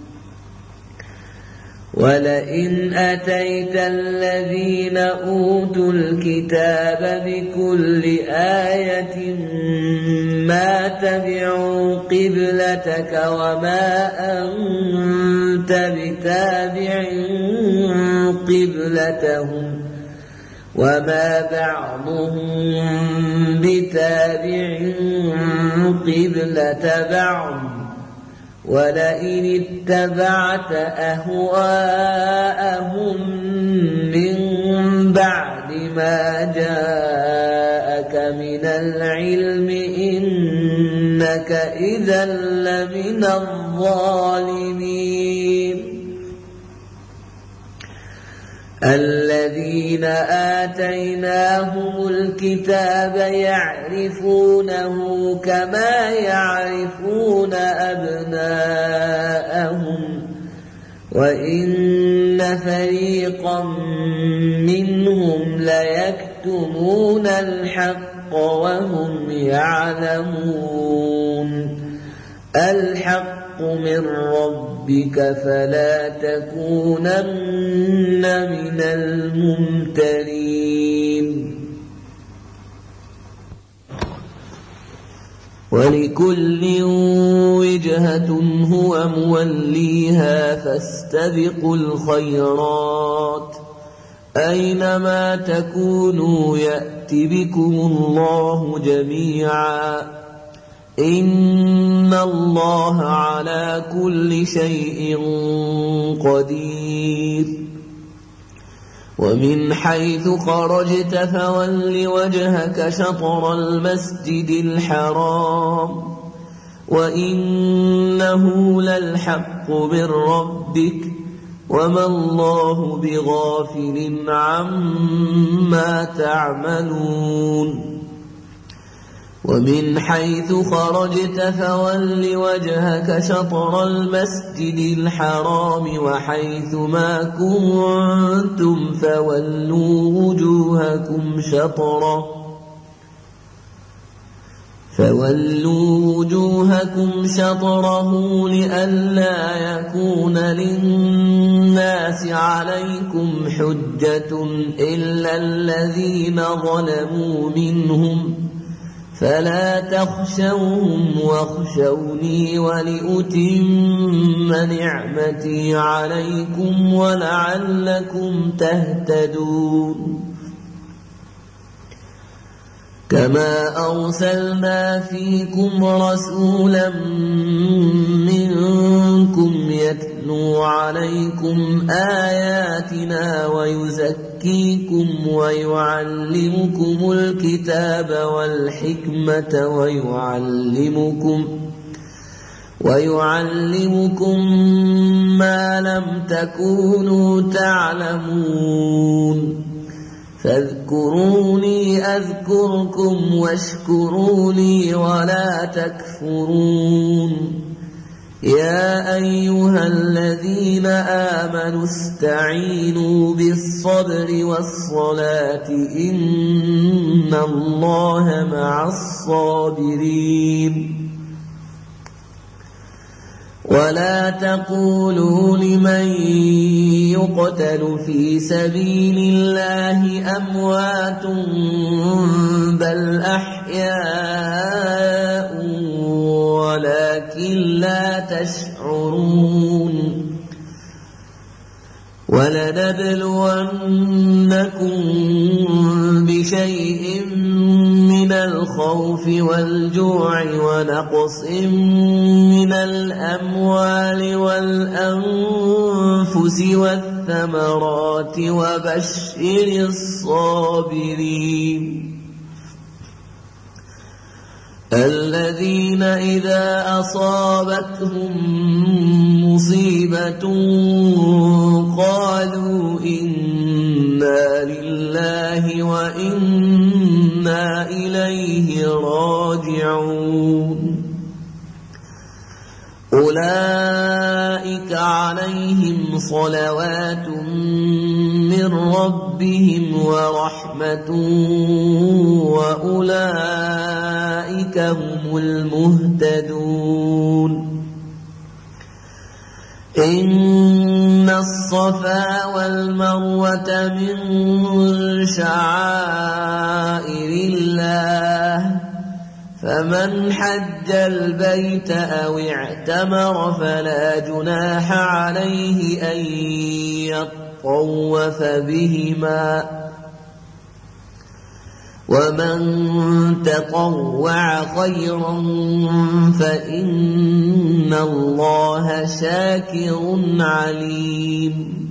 A: ولئن أتيت الذين أوتوا الكتاب بكل آية ما تبعوا قبلتك وما أنت بتابع قبلتهم وما بعضهم بتابع قبلة بعض ولئن اتبعت أهواءهم من بعد ما جاءك من العلم إن إنك إذا لمن الظالمين. الذين آتيناهم الكتاب يعرفونه كما يعرفون أبناءهم وإن فريقا منهم ليكتمون الحق وهم يعلمون. الحق من ربك فلا تكونن من الممترين. ولكل وجهة هو موليها فاستبقوا الخيرات أينما تكونوا يأت بكم الله جميعا إن الله على كل شيء قدير. ومن حيث خرجت فول وجهك شطر المسجد الحرام وإنه للحق من ربك وما الله بغافل عما تعملون. ومن حيث خرجت فول وجهك شطر المسجد الحرام وحيث ما كنتم فولوا وجوهكم شطره فولوا وجوهكم شطره لئلا يكون للناس عليكم حجة إلا الذين ظلموا منهم فلا تخشوهم واخشوني ولأتم نعمتي عليكم ولعلكم تهتدون. كما أرسلنا فيكم رسولا منكم يتلو عليكم آياتنا ويزكيكم ويعلمكم الكتاب والحكمة ويعلمكم ويعلمكم ما لم تكونوا تعلمون. فاذكروني أذكركم واشكروا لي ولا تكفرون. يا أيها الذين آمنوا استعينوا بالصبر والصلاة إن الله مع الصابرين. ولا تقولوا لمن يقتل في سبيل الله أموات بل أحياء ولكن لا تشعرون. ولنبلونكم بشيء من الخوف والجوع ونقص من الأموال والأنفس والثمرات وبشر الصابرين الذين إذا أصابتهم مصيبة قالوا إنا لله وإنا إليه راجعون. أولئك عليهم صلوات من ربهم ورحمة وأولئك هم المهتدون. إن الصفا والمروة من شعائر الله فمن حج البيت أو اعتمر فلا جناح عليه أن يطوف بهما ومن تطوع خيرا فإن الله شاكر عليم.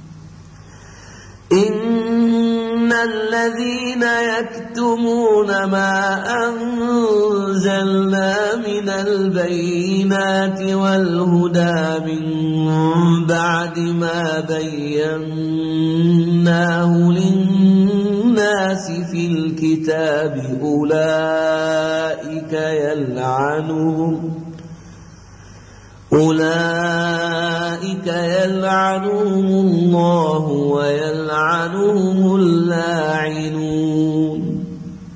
A: إن الذين يكتمون ما أنزلنا من البينات والهدى من بعد ما بيناه للناس في الكتاب أولئك يلعنهم أولئك يلعنهم الله ويلعنهم اللاعنون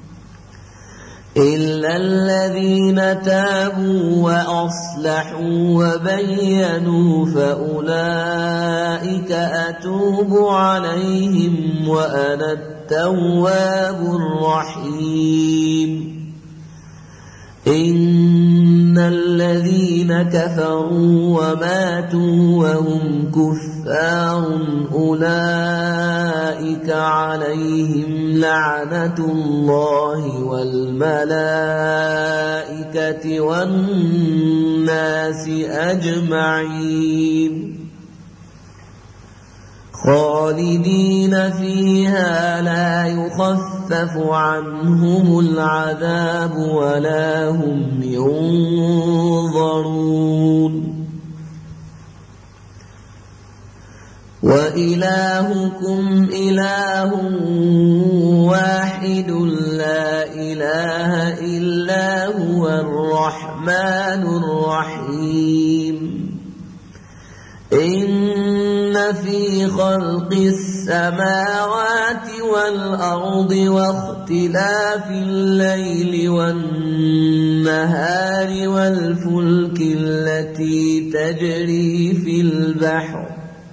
A: إلا الذين تابوا وأصلحوا وبينوا فأولئك أتوب عليهم وأنا التواب الرحيم إن الذين كفروا وماتوا وهم كفار أولئك عليهم لعنة الله والملائكة والناس أجمعين خالدين فيها لا يخفف عنهم العذاب ولا هم ينظرون وإلهكم إله واحد لا إله إلا هو الرحمن الرحيم إن في خلق السماوات والأرض واختلاف الليل والنهار والفلك التي تجري في البحر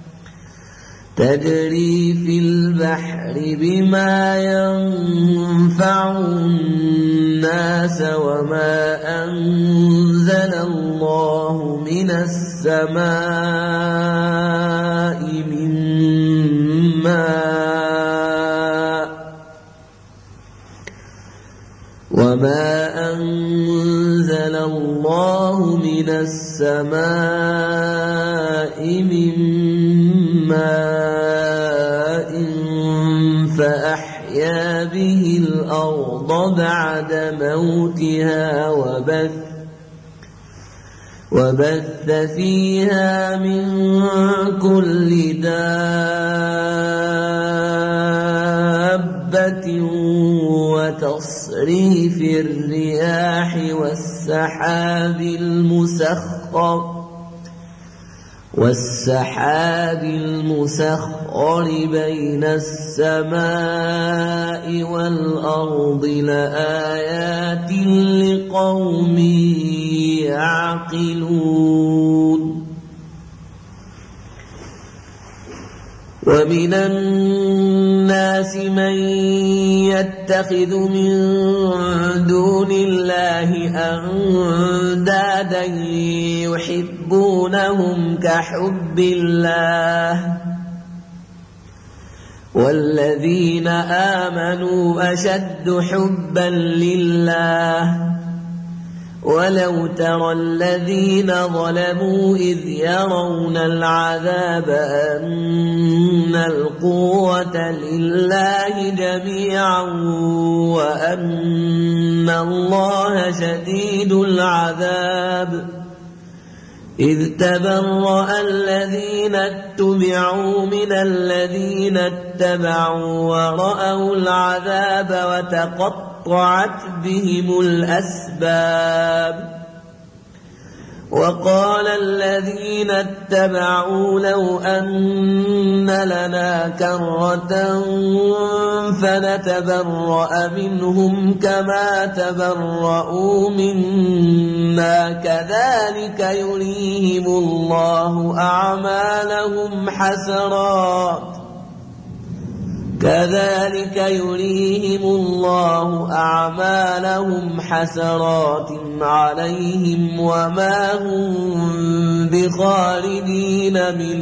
A: تجري في البحر بما ينفع الناس وما أنزل الله من السماء من ماء وما أنزل الله من السماء من ماء فأحيا به الأرض بعد موتها وبث وبث فيها من كل دابة وتصريف الرياح والسحاب المسخر والسحاب المسخر بين السماء والأرض لآيات لقوم يعقلون ومن الناس من يتخذ من دون الله أندادا يحبونهم كحب الله والذين آمنوا أشد حبا لله ولو ترى الذين ظلموا إذ يرون العذاب أن القوة لله جميعا وأن الله شديد العذاب إذ تبرأ الذين اتبعوا من الذين اتبعوا ورأوا العذاب وتقطعت بهم الأسباب وقال الذين اتبعوا لو أن لنا كرة فنتبرأ منهم كما تبرؤوا منا كذلك يريهم الله أعمالهم حسرات كذلك يريهم الله أعمالهم حسرات عليهم وما هم بخالدين من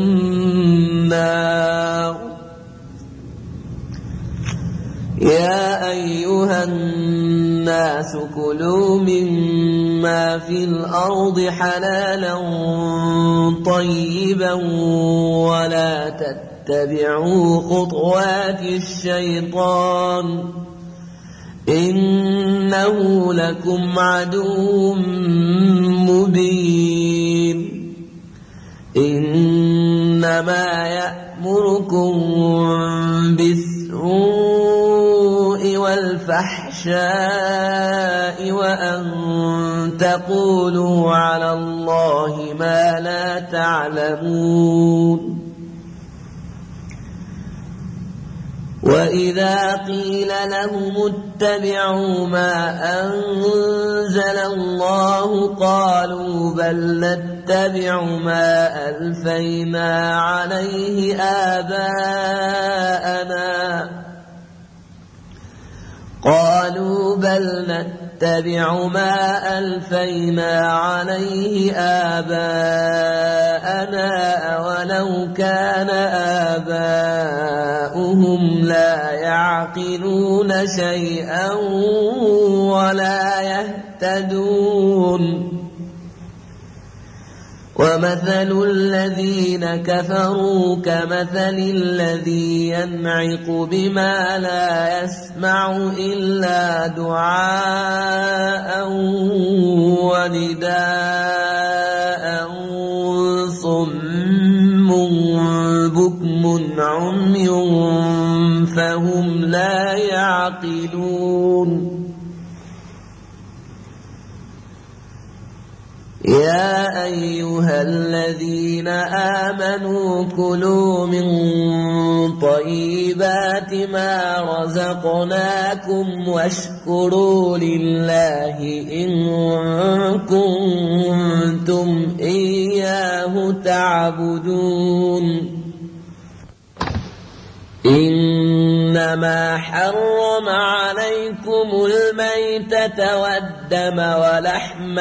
A: النار يا أيها الناس كلوا مما في الأرض حلالا طيبا ولا تتبعوا خطوات الشيطان إنه لكم عدو مبين إنما يأمركم بالسوء والفحشاء وأن تقولوا على الله ما لا تعلمون وإذا قيل لهم اتبعوا ما أنزل الله قالوا بل نتبع ما ألفينا عليه آباءنا قالوا بل نتبع ما ألفينا عليه آباءنا أولو كان آباؤهم لا يعقلون شيئا ولا يهتدون ومثل الذين كفروا كمثل الذي ينعق بما لا يسمع إلا دعاء ونداء صم بكم عمي فهم لا يعقلون يا أيها الذين آمنوا كلوا من طيبات ما رزقناكم واشكروا لله إن كنتم إياه تعبدون إنما حرم عليكم الميتة والدم ولحم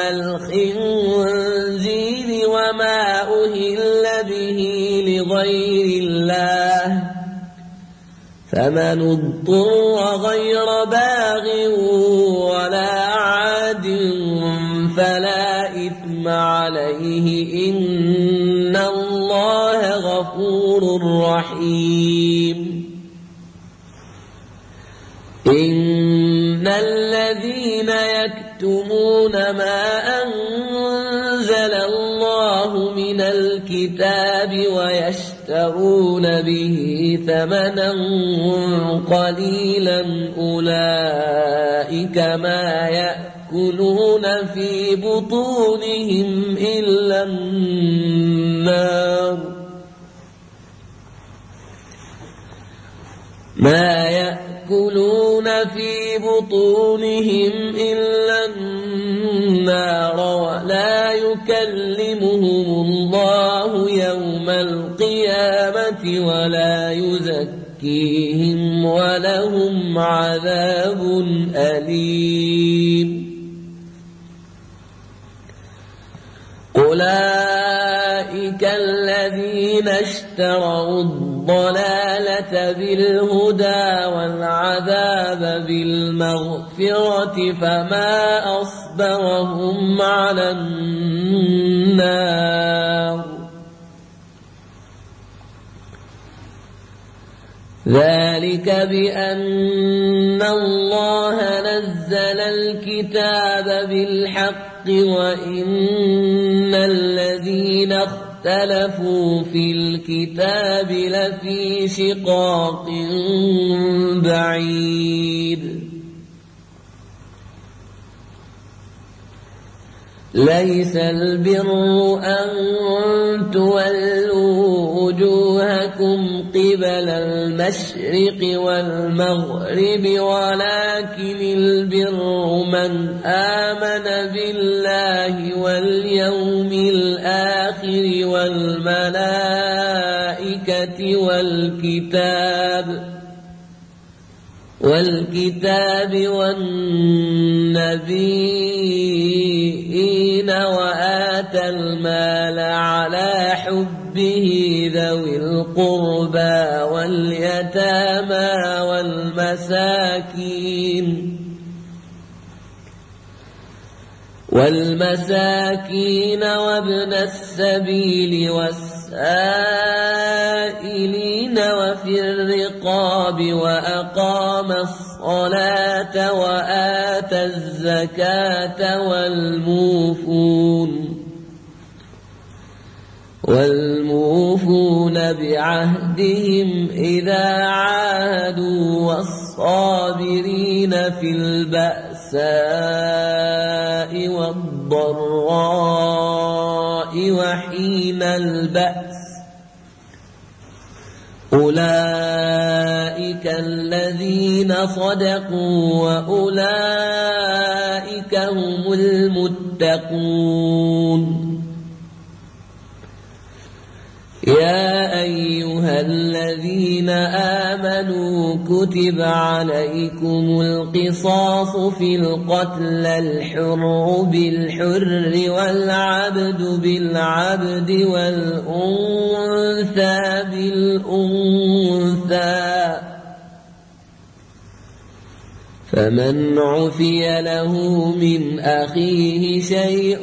A: الخنزير وما أهل به لغير الله فمن اضطر غير باغ ولا عاد فلا إثم عليه إن الله غفور رحيم إن الذين يكتمون ما أنزل الله من الكتاب ويشترون به ثمنا قليلا أولئك ما يأكلون في بطونهم إلا النار ما يأكلون في بطونهم إلا النار ولا يكلمهم الله يوم القيامة ولا يزكيهم ولهم عذاب أليم أولئك الذين اشتروا الضلالة بالهدى والعذاب بالمغفرة فما أصبرهم على النار ذلك بأن الله نزل الكتاب بالحق وإن الذين اختلفوا في الكتاب لفي شقاق بعيد ليس البر أن تولوا وجوهكم قبل المشرق والمغرب ولكن البر من آمن بالله واليوم الآخر والملائكة والكتاب والكتاب والنبيين وآتى المال على حبه ذوي القربى واليتامى والمساكين والمساكين وابن السبيل والسائلين وفي الرقاب وأقام الصلاة الصلاة وآتى الزكاة والموفون والموفون بعهدهم إذا عاهدوا والصابرين في البأساء والضراء وحين البأس أولئك الذين صدقوا وأولئك هم المتقون يا أيها الذين آمنوا كتب عليكم القصاص في القتلى الحر بالحر والعبد بالعبد والأنثى بالأنثى فمن عفي له من أخيه شيء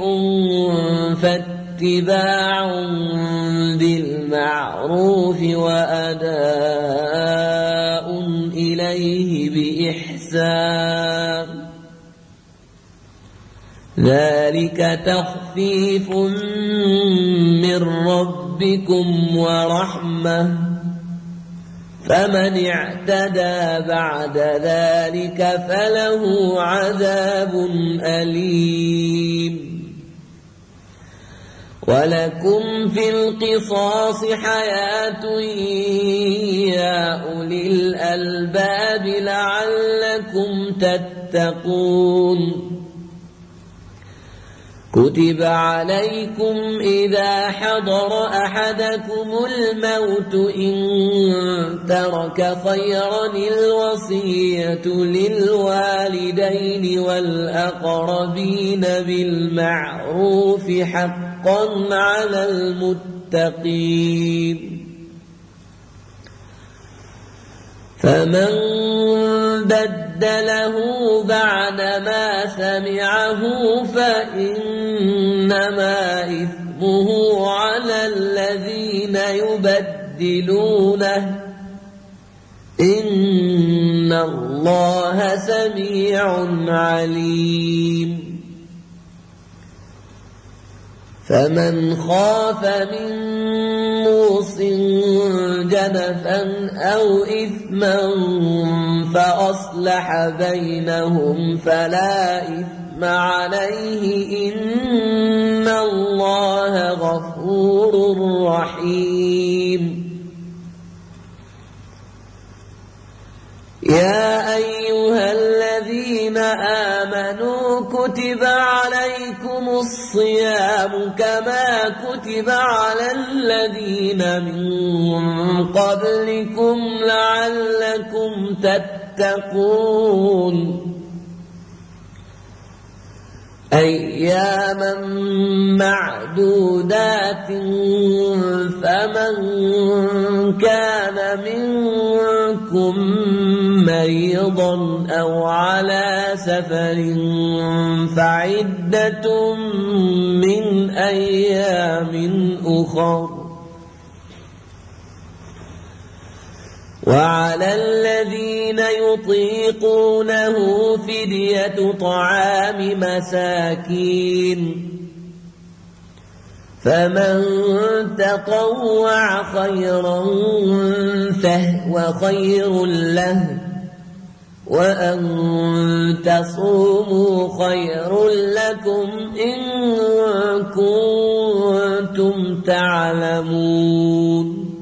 A: فاتباع بالمعروف وأداء إليه بإحسان ذلك تخفيف من ربكم ورحمة فمن اعتدى بعد ذلك فله عذاب أليم ولكم في القصاص حياة يا أولي الألباب لعلكم تتقون كتب عليكم إذا حضر أحدكم الموت إن ترك خيرا الوصية للوالدين والأقربين بالمعروف حقا على المتقين فمن بدله بعدما سمعه فإنما إثمه على الذين يبدلونه إن الله سميع عليم فمن خاف من موص جنفا أو إثما فأصلح بينهم فلا إثم عليه إن الله غفور رحيم يا أيها الذين آمنوا كتب عليكم الصيام كما كتب على الذين من قبلكم لعلكم تتقون أياما معدودات فمن كان منكم مريضا أو على سفر فعدة من أيام أخر وعلى الذين يطيقونه فدية طعام مساكين فمن تطوع خيرا فهو خير له وأن تصوموا خير لكم إن كنتم تعلمون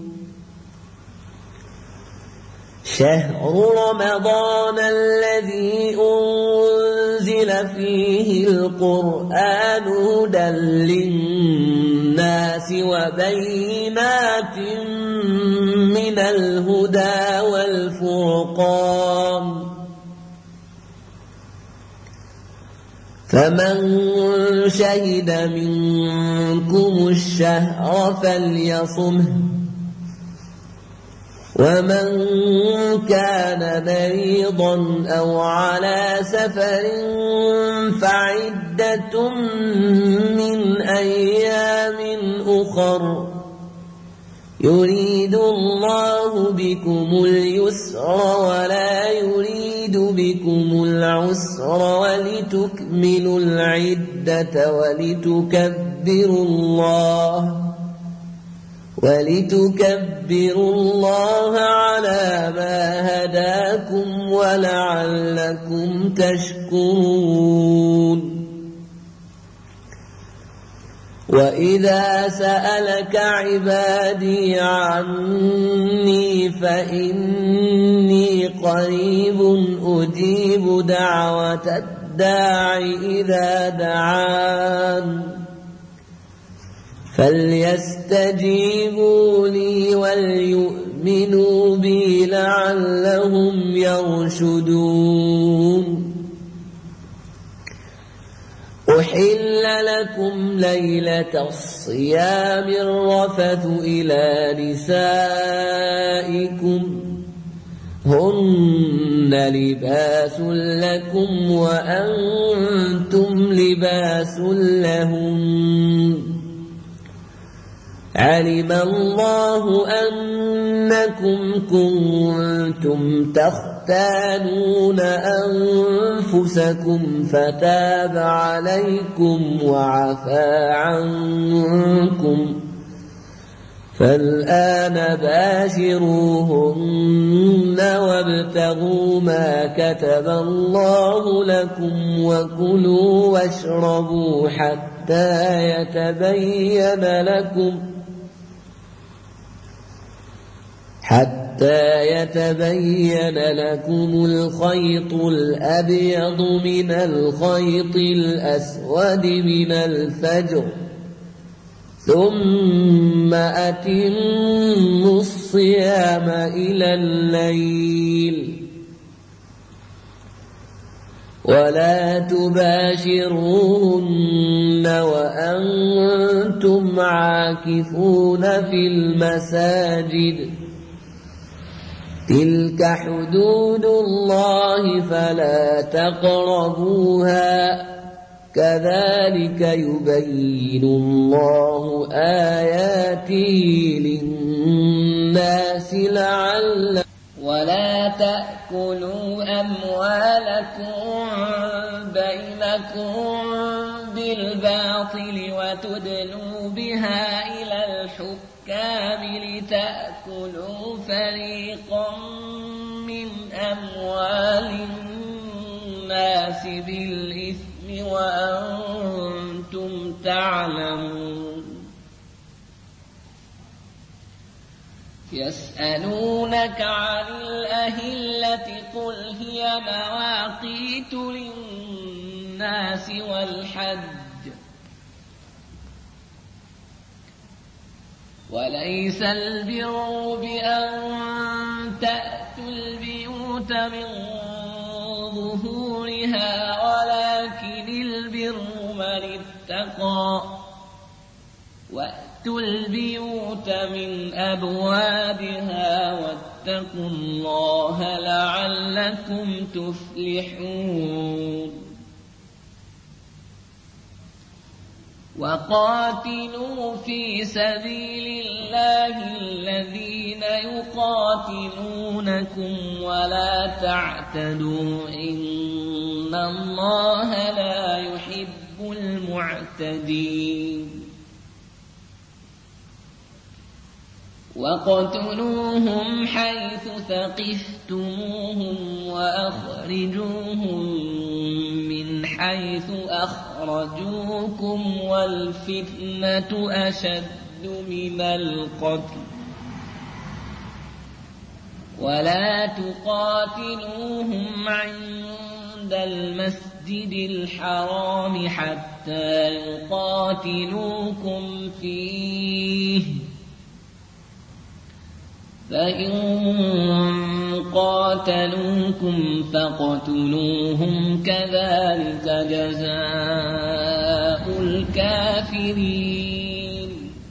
A: شهر رمضان الذي أنزل فيه القرآن هدى للناس وبينات من الهدى والفرقان فمن شهد منكم الشهر فليصمه ومن كان مريضا أو على سفر فعدة من أيام أخر يريد الله بكم اليسر ولا يريد بكم العسر ولتكملوا العدة ولتكبروا الله ولتكبروا الله على ما هداكم ولعلكم تشكرون وإذا سألك عبادي عني فإني قريب أجيب دعوة الداع إذا دعان فليستجيبوا لي وليؤمنوا بي لعلهم يرشدون أحل لكم ليلة الصيام الرفث إلى نسائكم هن لباس لكم وأنتم لباس لهم علم الله أنكم كنتم تختانون أنفسكم فتاب عليكم وعفى عنكم فالآن باشروهن وابتغوا ما كتب الله لكم وكلوا واشربوا حتى يتبين لكم حتى يتبين لكم الخيط الأبيض من الخيط الأسود من الفجر ثم أتموا الصيام إلى الليل ولا تباشروهن وأنتم عاكفون في المساجد تلك حدود الله فلا تقربوها كذلك يبين الله آياته للناس لعلهم
B: ولا تأكلوا أموالكم بينكم بالباطل وتدلوا بها إلى الحكام لتأكلوا فريقا من أموال الناس بالإثم وأنتم تعلمون يسألونك عن الأهلة قل هي مواقيت للناس والحج وليس البر بأن تأتوا البيوت من ظهورها ولكن البر من اتقى وأتوا البيوت من أبوابها واتقوا الله لعلكم تفلحون وقاتلوا في سبيل الله الذين يقاتلونكم ولا تعتدوا إن الله لا يحب المعتدين وقتلوهم حيث ثقفتموهم وأخرجوهم من حيث أخرجوكم والفتنة أشد من القتل ولا تقاتلوهم عند المسجد الحرام حتى يقاتلوكم فيه فإن قاتلوكم فاقتلوهم كذلك جزاء الكافرين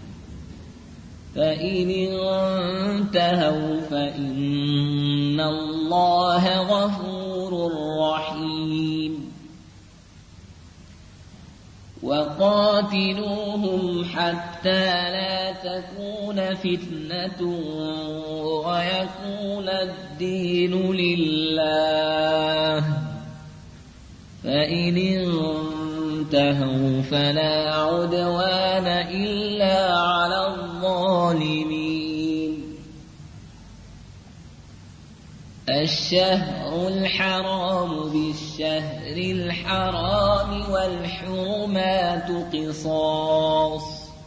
B: فإن انتهوا فإن الله غفور رحيم وقاتلوهم حتى لا تكون فتنة ويكون الدين لله، فإن انتهوا فلا عدوان إلا على الظالمين. الشهر الحرام بالشهر الحرام والحرمات قصاص،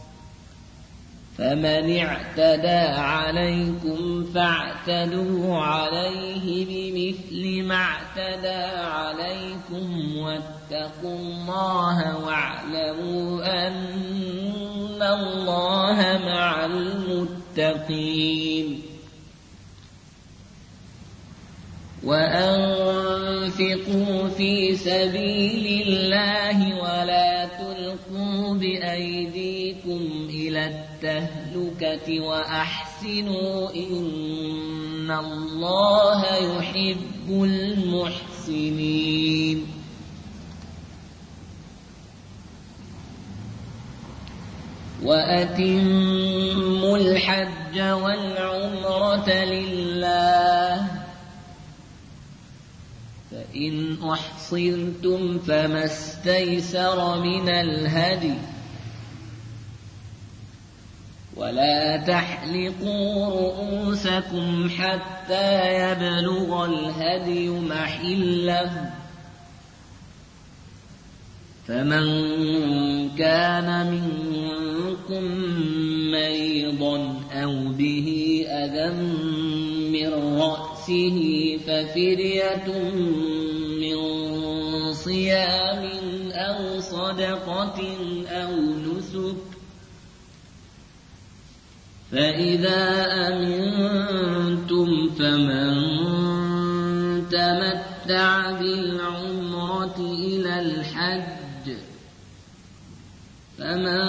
B: فمن اعتدى عليكم فاعتدوا عليه بمثل ما اعتدى عليكم، واتقوا الله واعلموا أن الله مع المتقين. وأنفقوا في سبيل الله ولا تلقوا بأيديكم إلى التهلكة وأحسنوا إن الله يحب المحسنين. وأتموا الحج والعمرة لله، فإن أحصرتم فما استيسر من الهدي، ولا تحلقوا رؤوسكم حتى يبلغ الهدي محله، فمن كان منكم مريضا أو به أذى من رأسه ففدية من صيام أو صدقة أو نسك، فإذا أمنتم فمن تمتع بالعمرة إلى الحج فمن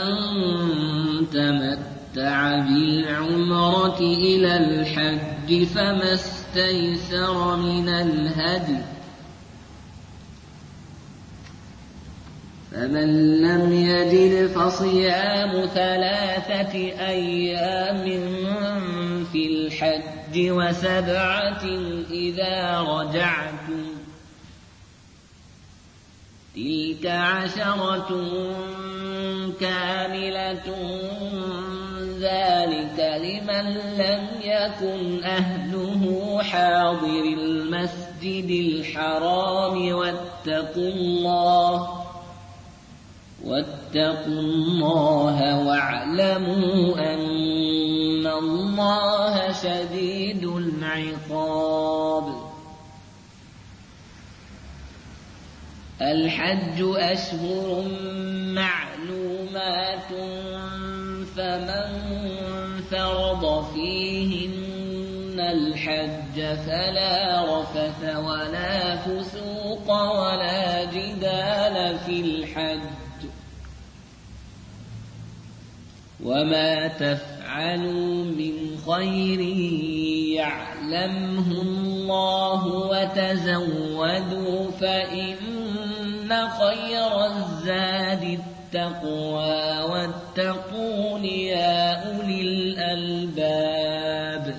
B: تمتع بالعمرة إلى الحج فما استيسر من الهدي، فمن لم يجد فصيام ثلاثة أيام في الحج وسبعة إذا رجعتم، تلك عشرة كاملة، ذلك لمن لم يكن أهله حاضر المسجد الحرام. واتقوا الله واتقوا الله واعلموا أن الله شديد العقاب. الحج أشهر معلومات، فمن فرض فيهن الحج فلا رفث ولا فسوق ولا جدال في الحج، وما تفعلوا من خير يعلمه الله، وتزودوا فإن خير الزاد التقوى، واتقون يا أولي الألباب.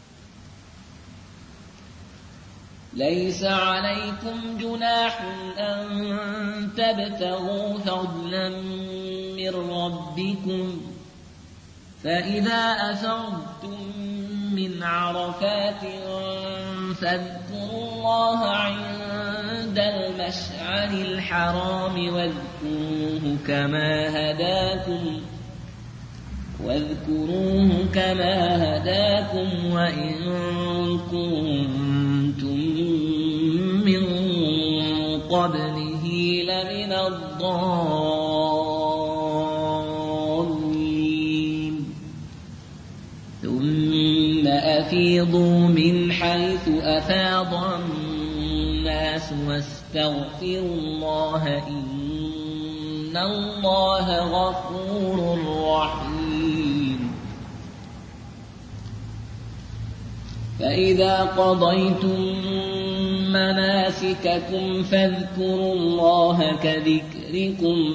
B: ليس عليكم جناح أن تبتغوا فضلا من ربكم، فإذا أفضتم من عرفات فاذكروا الله عند المشعر الحرام واذكروه كما هداكم واذكروه كما هداكم وإن كنتم من قبله لمن الضالين. ثم أفيضوا من حيث أفاض الناس واستغفروا الله إن الله غفور رحيم. فإذا قضيتم مناسككم فاذكروا الله كذكركم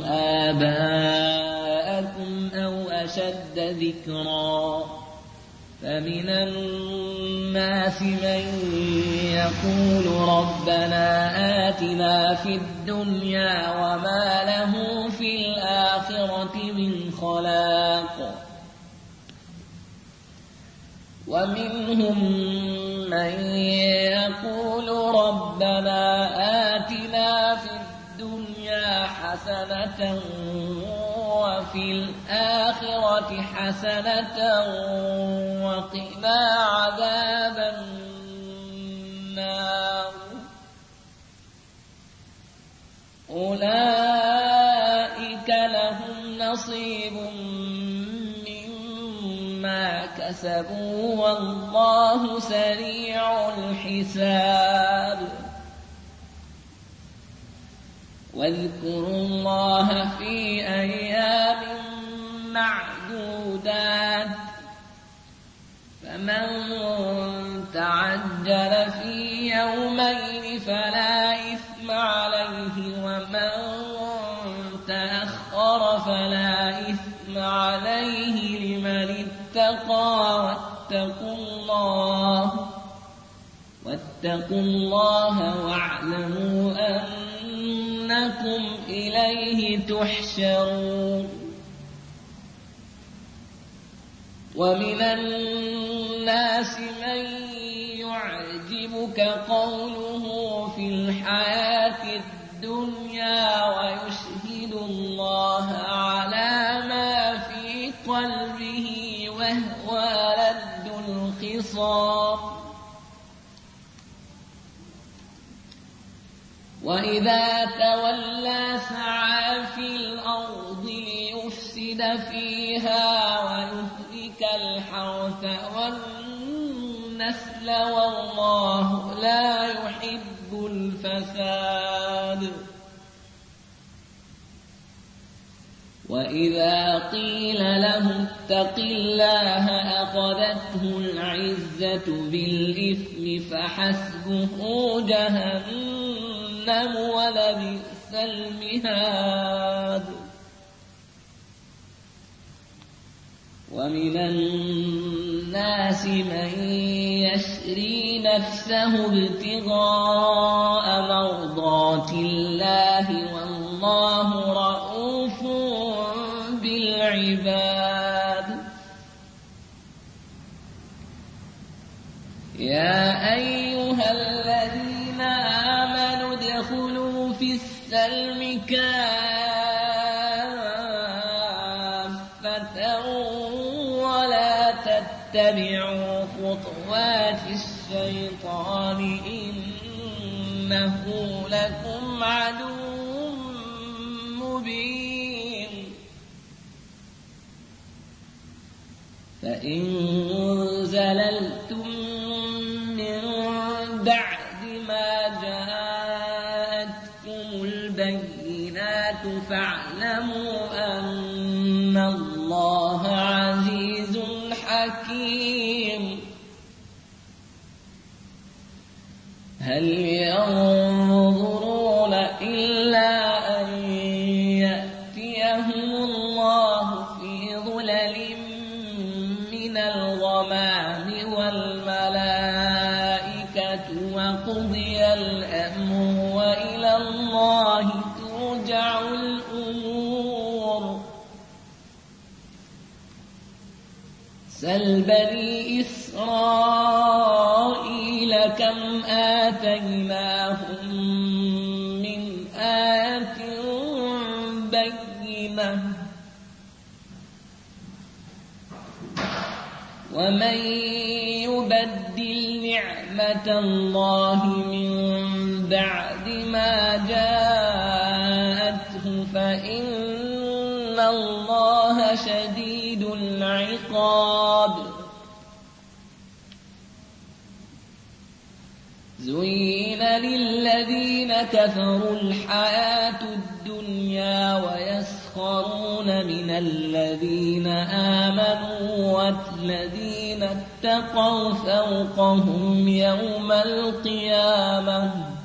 B: آباءكم أو أشد ذكرا فمن الناس من يقول ربنا آتنا في الدنيا وما له في الآخرة من خلاق ومنهم من يقول ربنا آتنا في الدنيا حسنة وفي الآخرة حسنة وقنا عذاب النار أولئك لهم نصيب مما كسبوا والله سريع الحساب واذكروا الله في أيام معدودات فمن تعجل في يومين فلا إثم عليه ومن تأخر فلا إثم عليه لمن اتقى واتقوا الله واتقوا الله واعلموا أنكم إليه تحشرون ومن الناس من يعجبك قوله في الحياة الدنيا ويشهد الله على ما في قلبه وهو لد الخصام وإذا تولى سعى في الأرض ليفسد فيها ويهلك الحرث والنسل والله لا يحب الفساد وإذا قيل له اتق الله أخذته العزة بالإثم فحسبه جهنم ولبئس المهاد ومن الناس من يشري نفسه ابتغاء مرضات الله والله رؤوف بالعباد يا أيها الذين آمنوا ادخلوا في السلم كافة ولا تتبعوا خطوات الشيطان إنه لكم عدو مبين فإن زللتم من بعد ما جاءتكم البينات فاعلموا أن الله عزيز حكيم هل ينظرون إلا أن يأتيهم الله في ظلل من الغمام والملائكة وقضي الأمر وإلى الله ترجع الأمور سل بني إسرائيل كم آتيناهم من آية بينة ومن يبدل نعمة الله من بعد ما جاءته فإن الله شديد العقاب زين للذين كفروا الحياة الدنيا ويسخرون من الذين آمنوا والذين اتقوا فوقهم يوم القيامة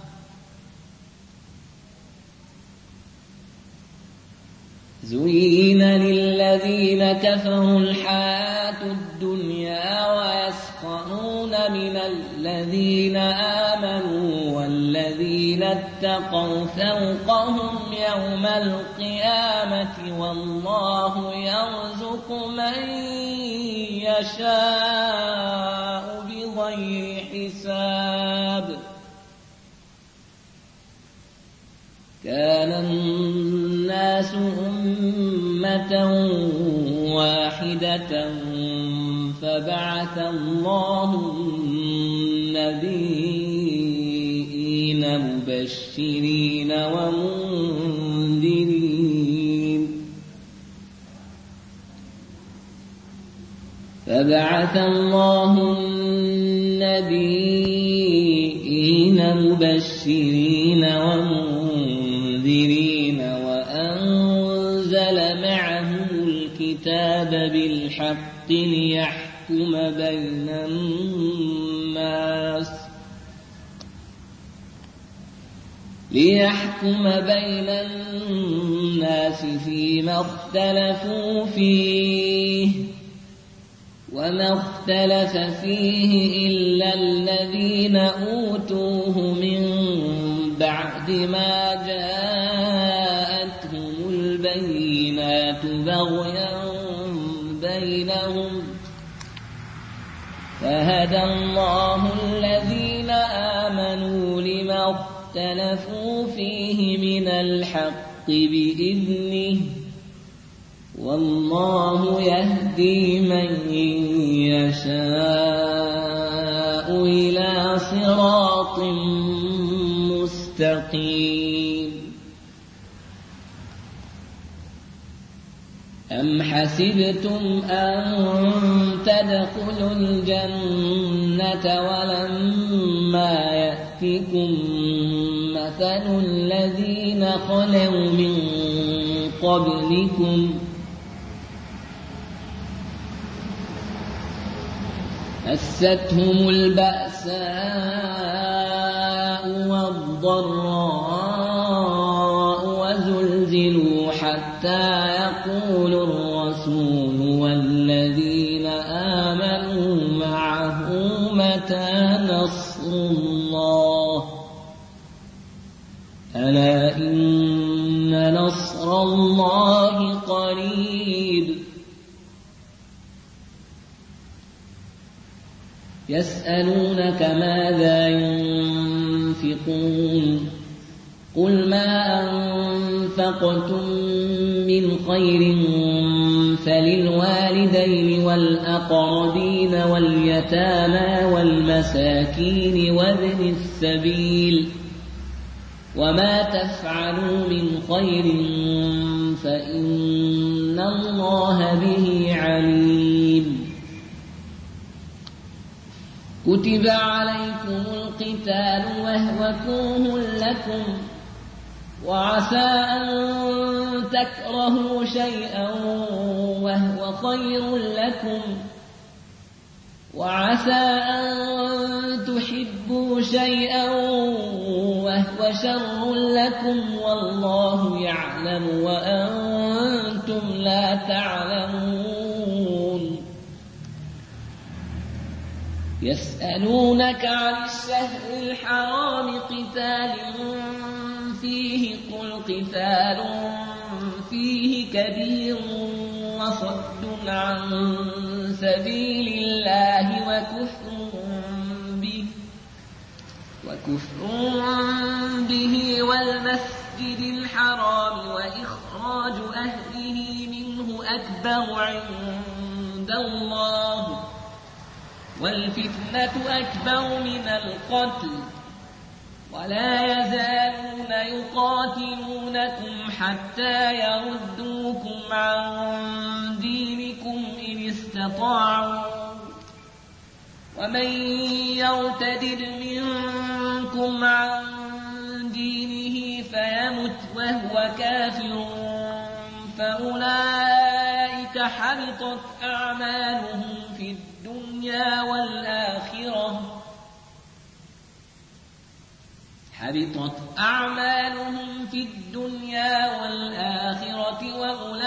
B: زين للذين كفروا الحياة الدنيا ويسخرون من الذين آمنوا والذين اتقوا فوقهم يوم القيامة والله يرزق من يشاء بغير حساب. كان الناس أمة واحدة فبعث الله النبيين مبشرين ومنذرين فبعث الله النبيين مبشرين ومنذرين وأنزل معهم الكتاب بالحق ليحكم بين الناس ليحكم بين الناس فيما اختلفوا فيه وما اختلف فيه إلا الذين أوتوه من بعد ما جاءتهم البينات بغيا بينهم فهدى الله الذين آمنوا لما اختلفوا فيه من الحق بإذنه والله يهدي من يشاء إلى صراط مستقيم. أم حسبتم أن تدخلوا الجنة ولما يأتكم مثل الذين خلوا من قبلكم مستهم البأساء والضراء وزلزلوا حتى يقول الرسول والذين آمنوا معه متى نصر الله ألا إن نصر الله قريب. يسألونك ماذا ينفقون قل ما أنفقتم من خير فللوالدين والأقربين واليتامى والمساكين وابن السبيل وما تفعلوا من خير فإن الله به عليم. كتب عليكم القتال وهو كره لكم وعسى أن تكرهوا شيئا وهو خير لكم وعسى أن تحبوا شيئا وهو شر لكم والله يعلم وأنتم لا تعلمون. يسألونك عن الشهر الحرام قتال فيه قل قتال فيه كبير وصد عن سبيل الله وكفر به وكفر به والمسجد الحرام وإخراج أهله منه أكبر عند الله والفتنة أكبر من القتل ولا يزالون يقاتلونكم حتى يردوكم عن دينكم إن استطاعوا ومن يرتد منكم عن دينه فيمت وهو كافر فأولئك حبطت أعمالهم في الدنيا والآخرة حبطت أعمالهم في الدنيا والآخرة وأولئك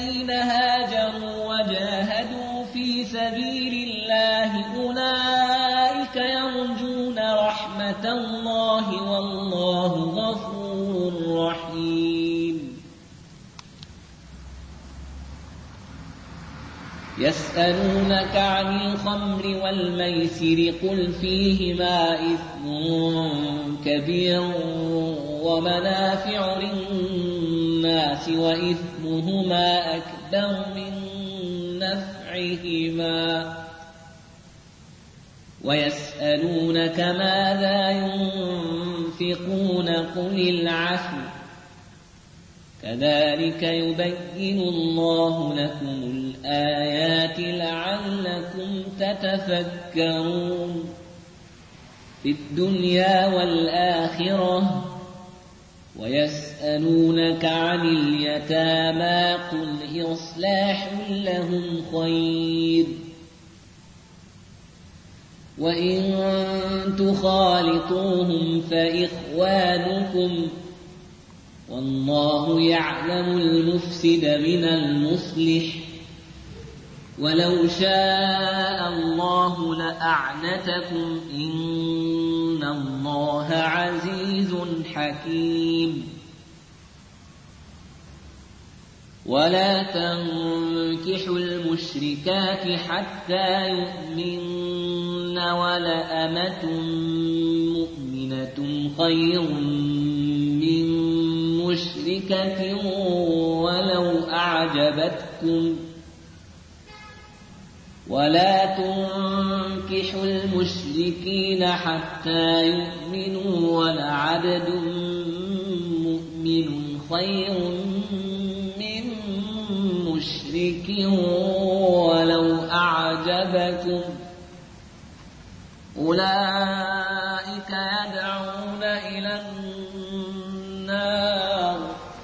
B: والذين هاجروا وجاهدوا في سبيل الله أولئك يرجون رحمة الله والله غفور رحيم. يسألونك عن الخمر والميسر قل فيهما إثم كبير ومنافع للناس وإثمهما أكبر من نفعهما ويسألونك ماذا ينفقون قل العفو كذلك يبين الله لكم الآيات لعلكم تتفكرون في الدنيا والآخرة. ويسألونك عن اليتامى قل إصلاح لهم خير وإن تخالطوهم فإخوانكم والله يعلم المفسد من المصلح ولو شاء الله لأعنتكم إن الله عزيز حكيم. ولا تنكحوا المشركات حتى يؤمن ولأمة مؤمنة خير من مشركة ولو أعجبتكم ولا تنكحوا المشركين حتى يؤمنوا ولعبد مؤمن خير من مشرك ولو أعجبكم أولئك يدعون إلى النار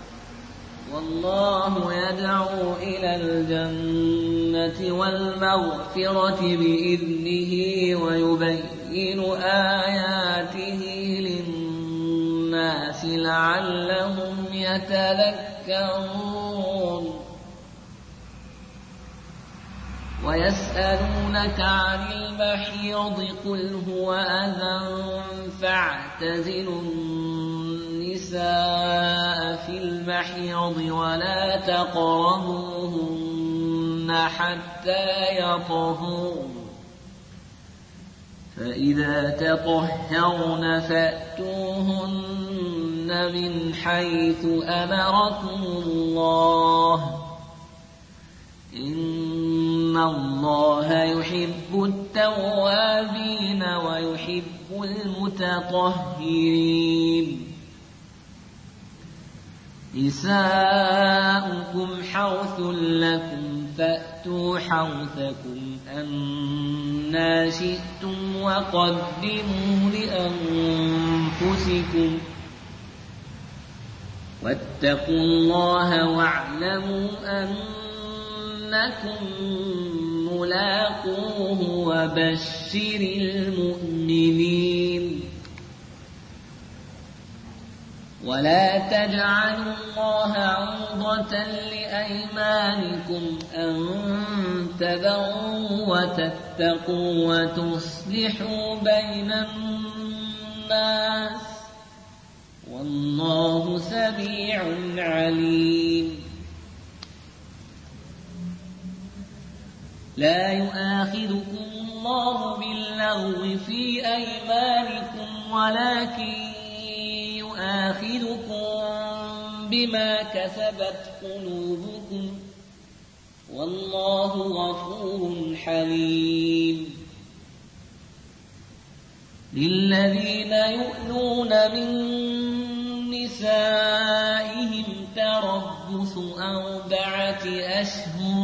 B: والله يدعو إلى الجنة والمغفرة بإذنه ويبين آياته للناس لعلهم يتذكرون. ويسألونك عن المحيض قل هو أذى فاعتزلوا النساء في المحيض ولا تقربوهن حتى يطهرن فإذا تطهرن فأتوهن من حيث أمركم الله إن الله يحب التوابين ويحب المتطهرين. نساؤكم حرث لكم فأتوا حرثكم أنى شئتم وقدموا لأنفسكم واتقوا الله واعلموا أنكم ملاقوه وبشر المؤمنين. ولا تجعلوا الله عرضة لأيمانكم أن تبروا وتتقوا وتصلحوا بين الناس والله سميع عليم. لا يؤاخذكم الله باللغو في أيمانكم ولكن يؤاخذكم بما كسبت قلوبكم والله غفور حليم. للذين يؤلون من نسائهم تربص أربعة أشهر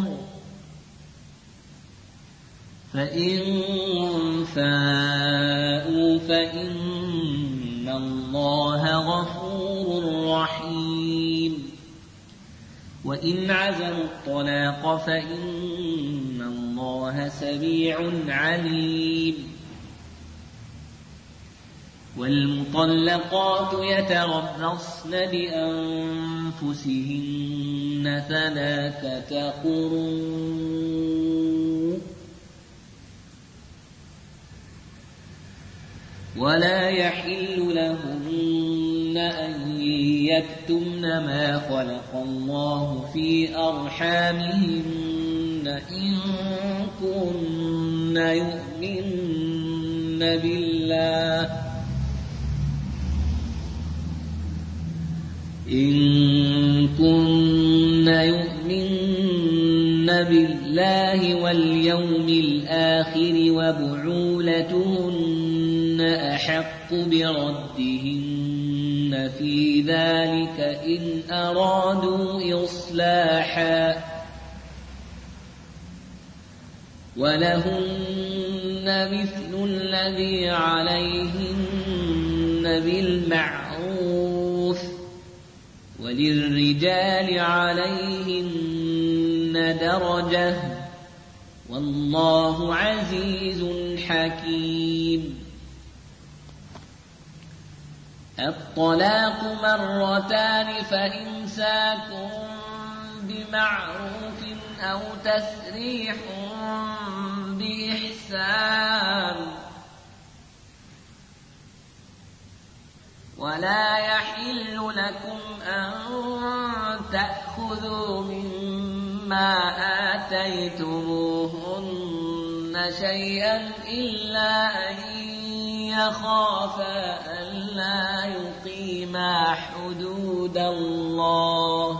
B: فإن فاءوا فإن الله غفور رحيم. وإن عزموا الطلاق فإن الله سميع عليم. والمطلقات يتربصن بأنفسهن ثلاثة قروء ولا يحل لهن أن يكتمن ما خلق الله في أرحامهن إن كن يؤمن بالله إن كن يؤمن بالله واليوم الآخر وبعولتهن أحق بردهن في ذلك إن أرادوا إصلاحا ولهن مثل الذي عليهن بالمعروف وللرجال عليهن درجة والله عزيز حكيم. الطلاق مرتان فإمساك بمعروف أو تسريح بإحسان ولا يحل لكم أن تأخذوا مما آتيتموهن شيئا إلا أن يخافا ألا يقيما حدود الله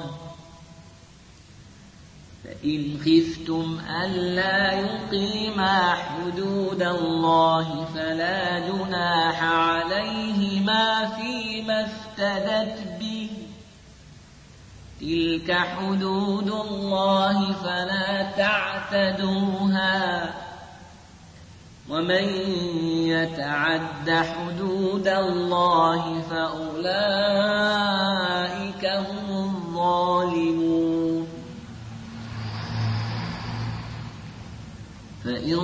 B: فإن خفتم ألا يقيما حدود الله فلا جناح عليهما فيما افتدت به تلك حدود الله فلا تعتدوها ومن يتعد حدود الله فأولئك هم الظالمون. فإن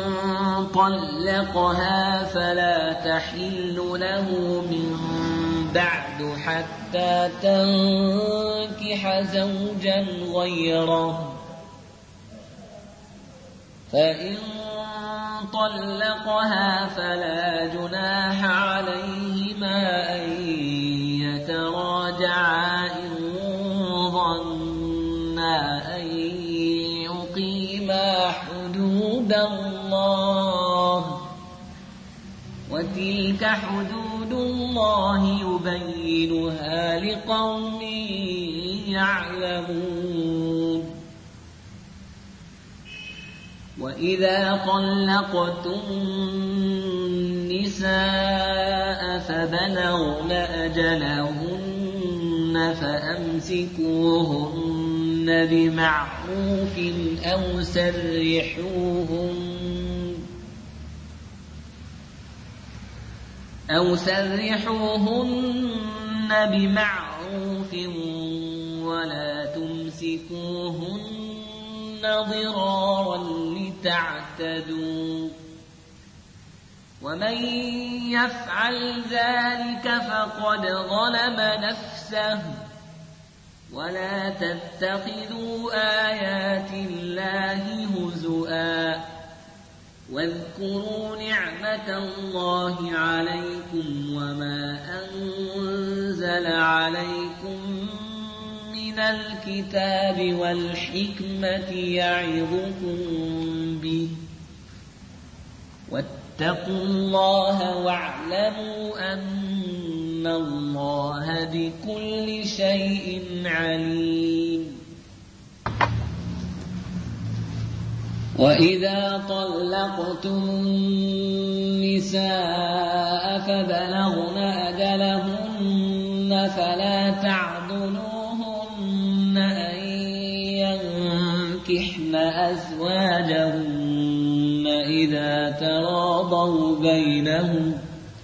B: طلقها فلا تحل له من بعد حتى تنكح زوجا غيره فإن طلقها فلا جناح عليهما أن يتراجعا إن ظنا أن يقيما حدود الله وتلك حدود الله يبينها لقوم يعلمون. وإذا طلقتم النساء فبلغن أجلهن فأمسكوهن بمعروف أو سرحوهن أو سرحوهن بمعروف ولا تمسكوهن ضرارا لتعتدوا ومن يفعل ذلك فقد ظلم نفسه ولا تتخذوا آيات الله هزؤا واذكروا نعمة الله عليكم وما أنزل عليكم من الكتاب والحكمة يعظكم به واتقوا الله واعلموا أن الله بكل شيء عليم. وإذا طلقتم النساء فبلغن أجلهن فلا تعضلوهن أن ينكحن أزواجهن إذا تراضوا بينهم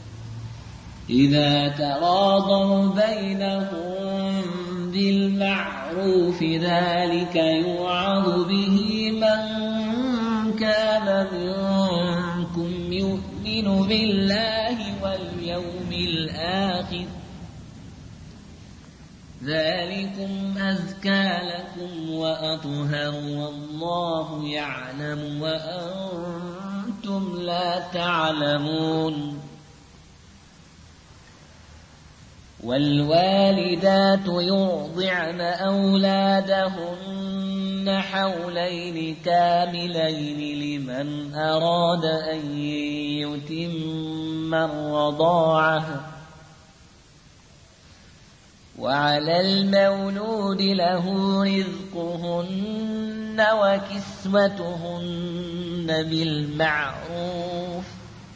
B: إذا تراضوا بينهم بالمعروف ذلك يوعظ به من كان منكم يؤمن بالله واليوم ذلكم أزكى لكم وأطهر والله يعلم وأنتم لا تعلمون والوالدات يرضعن أولادهن حولين كاملين لمن أراد أن يتم الرضاعة وعلى المولود له رزقهن وكسوتهن بالمعروف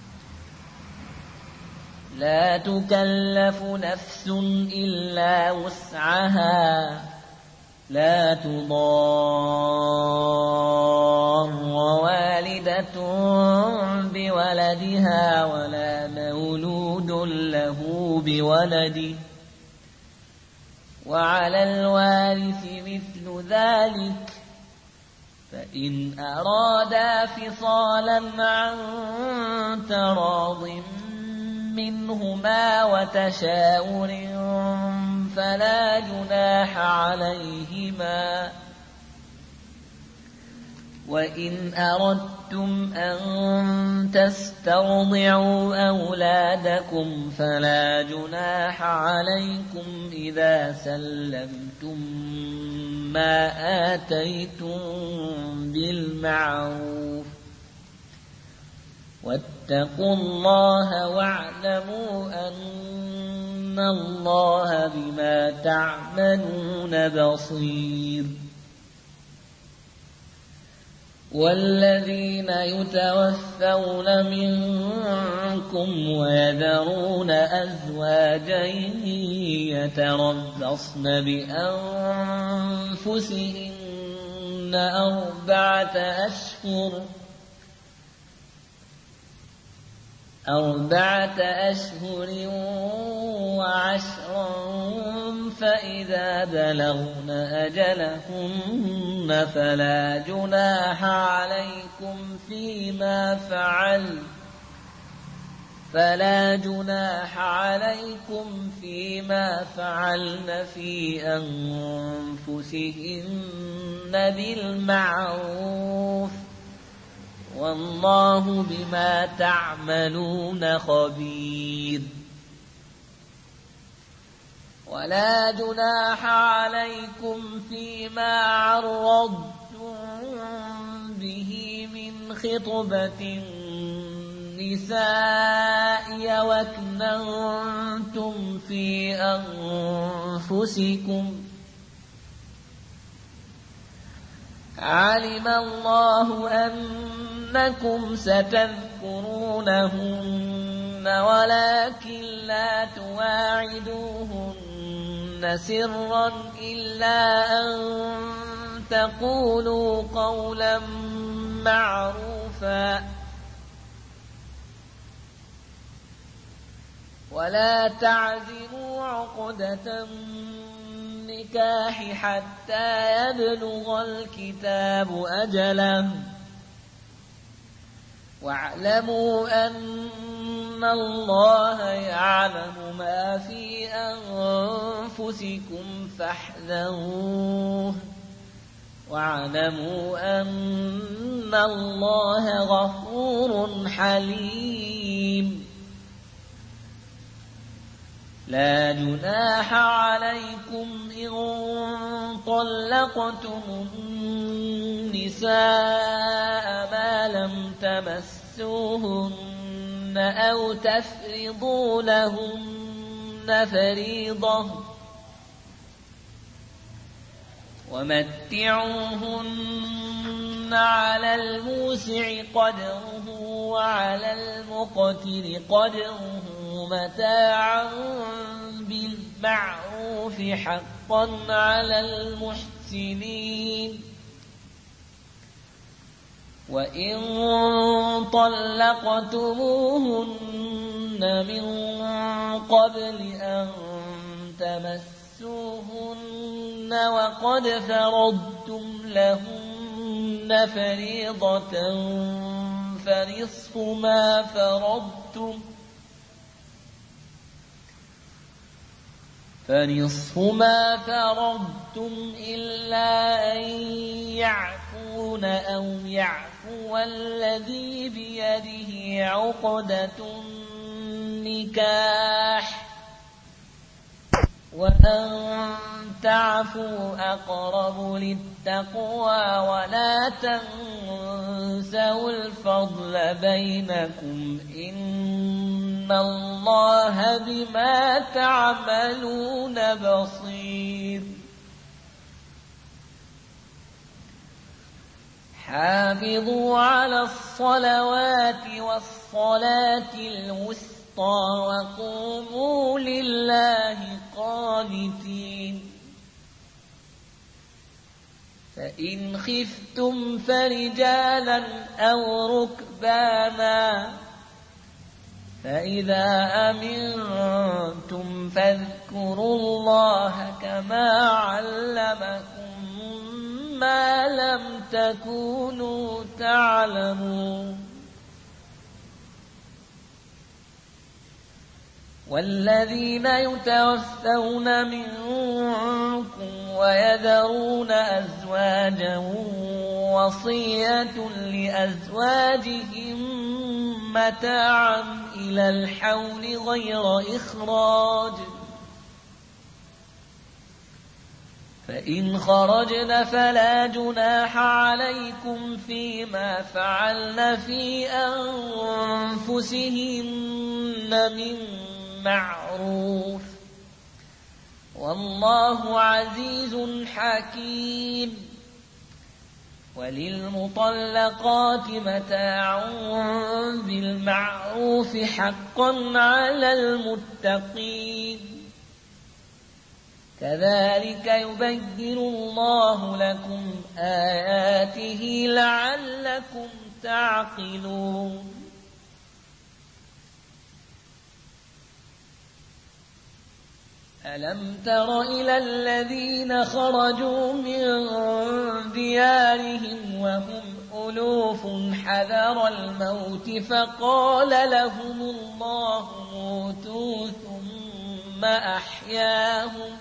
B: لا تكلف نفس إلا وسعها لا تضار والدة بولدها ولا مولود له بولده وعلى الوارث مثل ذلك فإن أرادا فصالا عن تراض منهما وتشاور فلا جناح عليهما وإن أردتم أن تسترضعوا أولادكم فلا جناح عليكم إذا سلمتم ما آتيتم بالمعروف واتقوا الله واعلموا أن الله بما تعملون بصير والذين يتوفون منكم ويذرون أزواجا يتربصن بأنفسهن أربعة أشهر أربعة أشهر وعشرا فإذا بلغن أجلهن فلا جناح عليكم فيما فعل فلا جناح عليكم فيما فعلن في أنفسهن بالمعروف والله بما تعملون خبير ولا جناح عليكم فيما عرضتم به من خطبة النساء وأكننتم في أنفسكم علم الله أنكم ستذكرونهن ولكن لا تواعدوهن سرا إلا أن تقولوا قولا معروفا ولا تعزموا عقدة النكاح حتى يبلغ الكتاب أجله واعلموا أن الله يعلم ما في أنفسكم فاحذروه واعلموا أن الله غفور حليم لا جناح عليكم إن طلقتم النساء ما لم تمسوهن أو تفرضوا لهن فريضة ومتعوهن على الموسع قدره وعلى المقتر قدره متاعا بالمعروف حقا على المحسنين وإن طلقتموهن من قبل أن تمسوهن وقد فرضتم لهن فريضة فنصف ما فرضتم فنصف ما فرضتم إلا أن يعفون أو يعفو الذي بيده عقدة النكاح وأن تعفوا أقرب للتقوى ولا تنسوا الفضل بينكم إن الله بما تعملون بصير حافظوا على الصلوات والصلاة الوسطى وقوموا لله قانتين فإن خفتم فرجالا أو ركبانا فإذا أمنتم فاذكروا الله كما علمكم ما لم تكونوا تعلمون والذين يتوفون منكم ويذرون أزواجا وصية لأزواجهم متاعا إلى الحول غير إخراج فإن خرجن فلا جناح عليكم فيما فعلن في أنفسهن من معروف والله عزيز حكيم وللمطلقات متاع بالمعروف حقا على المتقين كذلك يبين الله لكم آياته لعلكم تعقلون ألم تر إلى الذين خرجوا من ديارهم وهم ألوف حذر الموت فقال لهم الله موتوا ثم أحياهم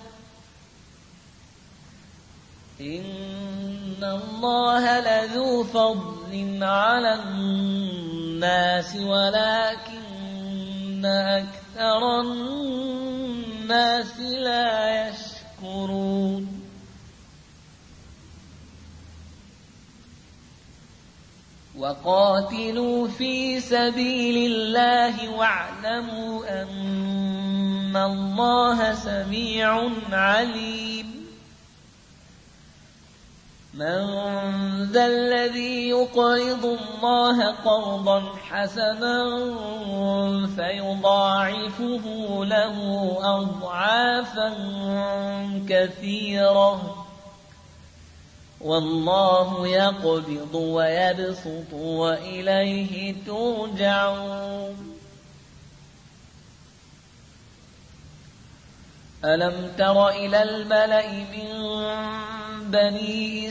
B: إن الله لذو فضل على الناس ولكن أكثر الناس لا يشكرون وقاتلوا في سبيل الله واعلموا أن الله سميع عليم من ذا الذي يقرض الله قرضا حسنا فيضاعفه له أضعافا كثيرة والله يقبض ويبسط وإليه ترجعون ألم تر إلى الملأ من بني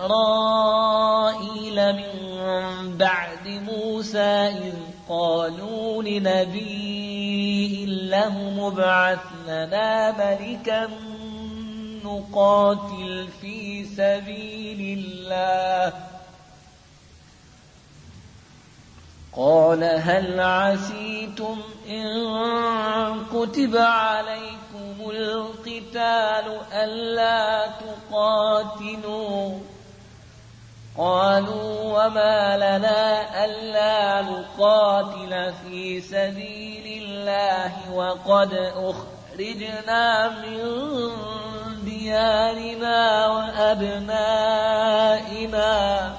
B: إسرائيل من بعد موسى إذ قالوا لنبي له مبعث لنا ملكا نقاتل في سبيل الله قال هل عسيتم إن كتب عليكم القتال ألا تقاتلوا قالوا وما لنا ألا نقاتل في سبيل الله وقد أخرجنا من ديارنا وأبنائنا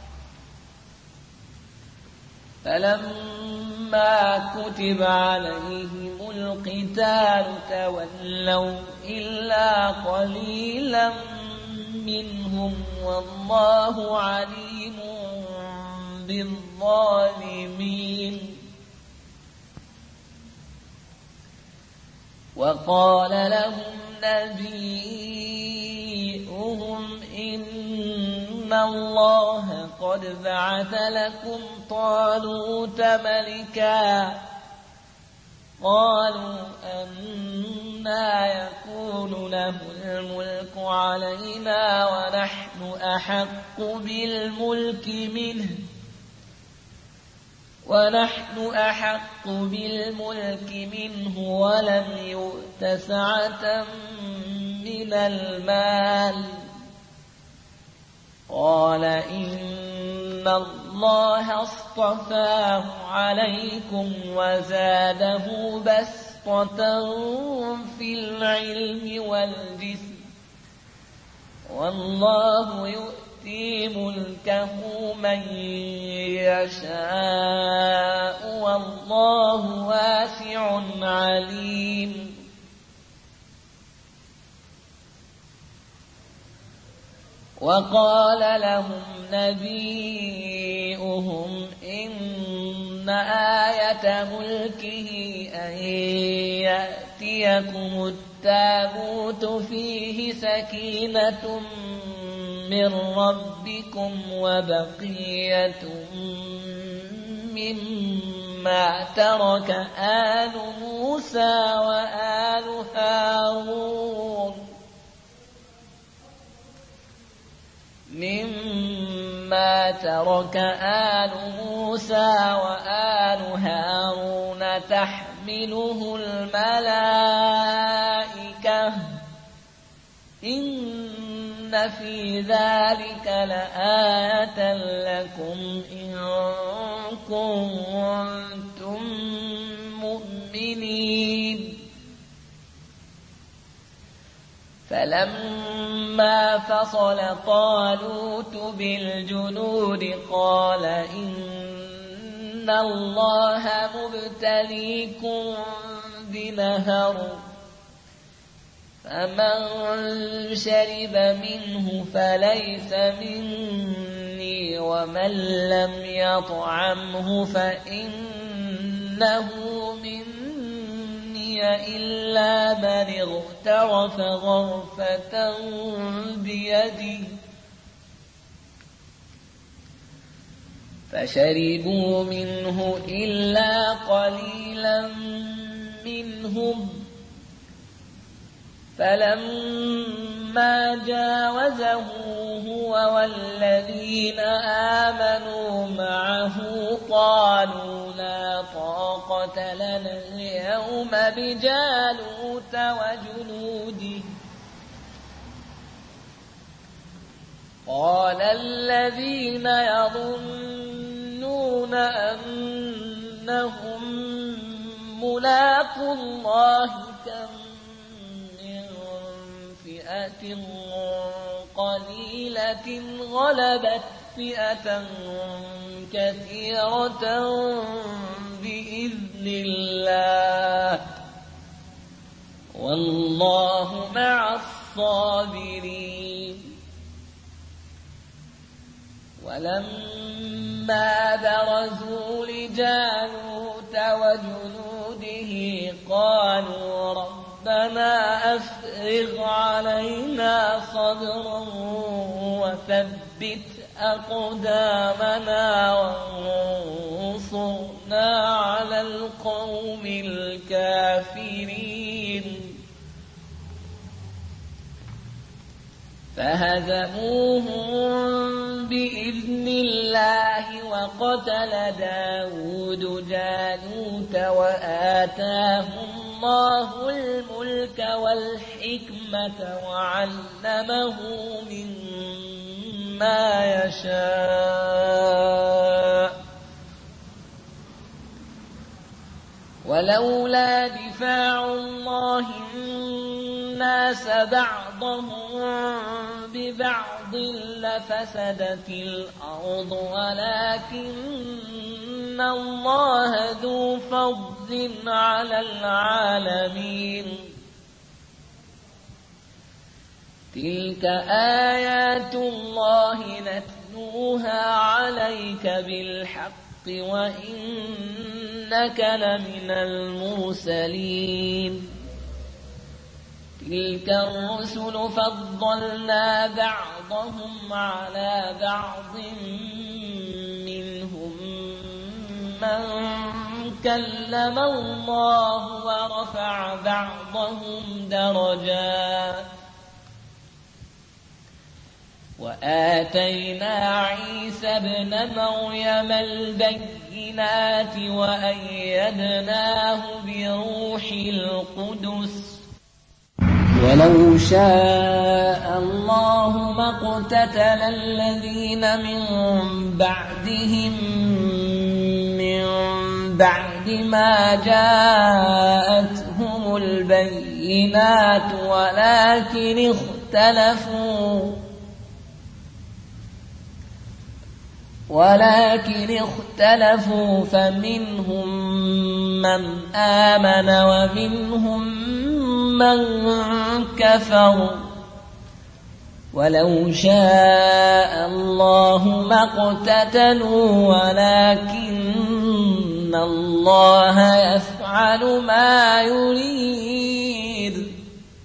B: فلما كتب عليهم القتال تولوا إلا قليلا منهم والله عليم بالظالمين وقال لهم نبيهم إن الله قد بعث لكم طالوت ملكا قالوا أنى يكون له الملك علينا ونحن أحق بالملك منه ونحن أحق بالملك منه ولم يؤت سعة من المال قال إن الله اصطفاه عليكم وزاده بسطة في العلم والجسم والله يؤتي ملكه من يشاء والله واسع عليم. وقال لهم نبيئهم إن آية ملكه أن يأتيكم التابوت فيه سكينة من ربكم وبقية مما ترك آل موسى وآل هارون مما ترك آل موسى وآل هارون تحمله الملائكة إن في ذلك لآية لكم إن كنتم مؤمنين. فلما فصل طالوت بالجنود قال إن الله مبتليكم بنهر فمن شرب منه فليس مني ومن لم يطعمه فإنه مني إلا من اغترف غرفة بيده فشربوا منه إلا قليلا منهم فلما جاوزه هو والذين آمنوا معه قالوا لا طاقة لنا اليوم بجالوت وجنوده قال الذين يظنون أنهم ملاقو الله كم فئة قليلة غلبت فئة كثيرة بإذن الله والله مع الصابرين. ولما برزوا لجالوت وجنوده قالوا ربنا أفرغ علينا صبرا وثبت أقدامنا وانصرنا على القوم الكافرين. فهزموهم بإذن الله وقتل داود جالوت وآتاه الله الملك والحكمة وعلمه مما يشاء ولولا دفاع الله الناس بعضهم ببعض لفسدت الأرض ولكن الله ذو فضل على العالمين. تلك آيات الله نتلوها عليك بالحق وإنك لمن المرسلين. تلك الرسل فضلنا بعضهم على بعض منهم من كلم الله ورفع بعضهم درجات وآتينا عيسى ابن مريم البينات وأيدناه بروح القدس ولو شاء الله ما اقتتل الذين من بعدهم من بعد ما جاءتهم البينات ولكن اختلفوا ولكن اختلفوا فمنهم من آمن ومنهم من كفر ولو شاء الله ما اقتتلوا ولكن الله يفعل ما يريد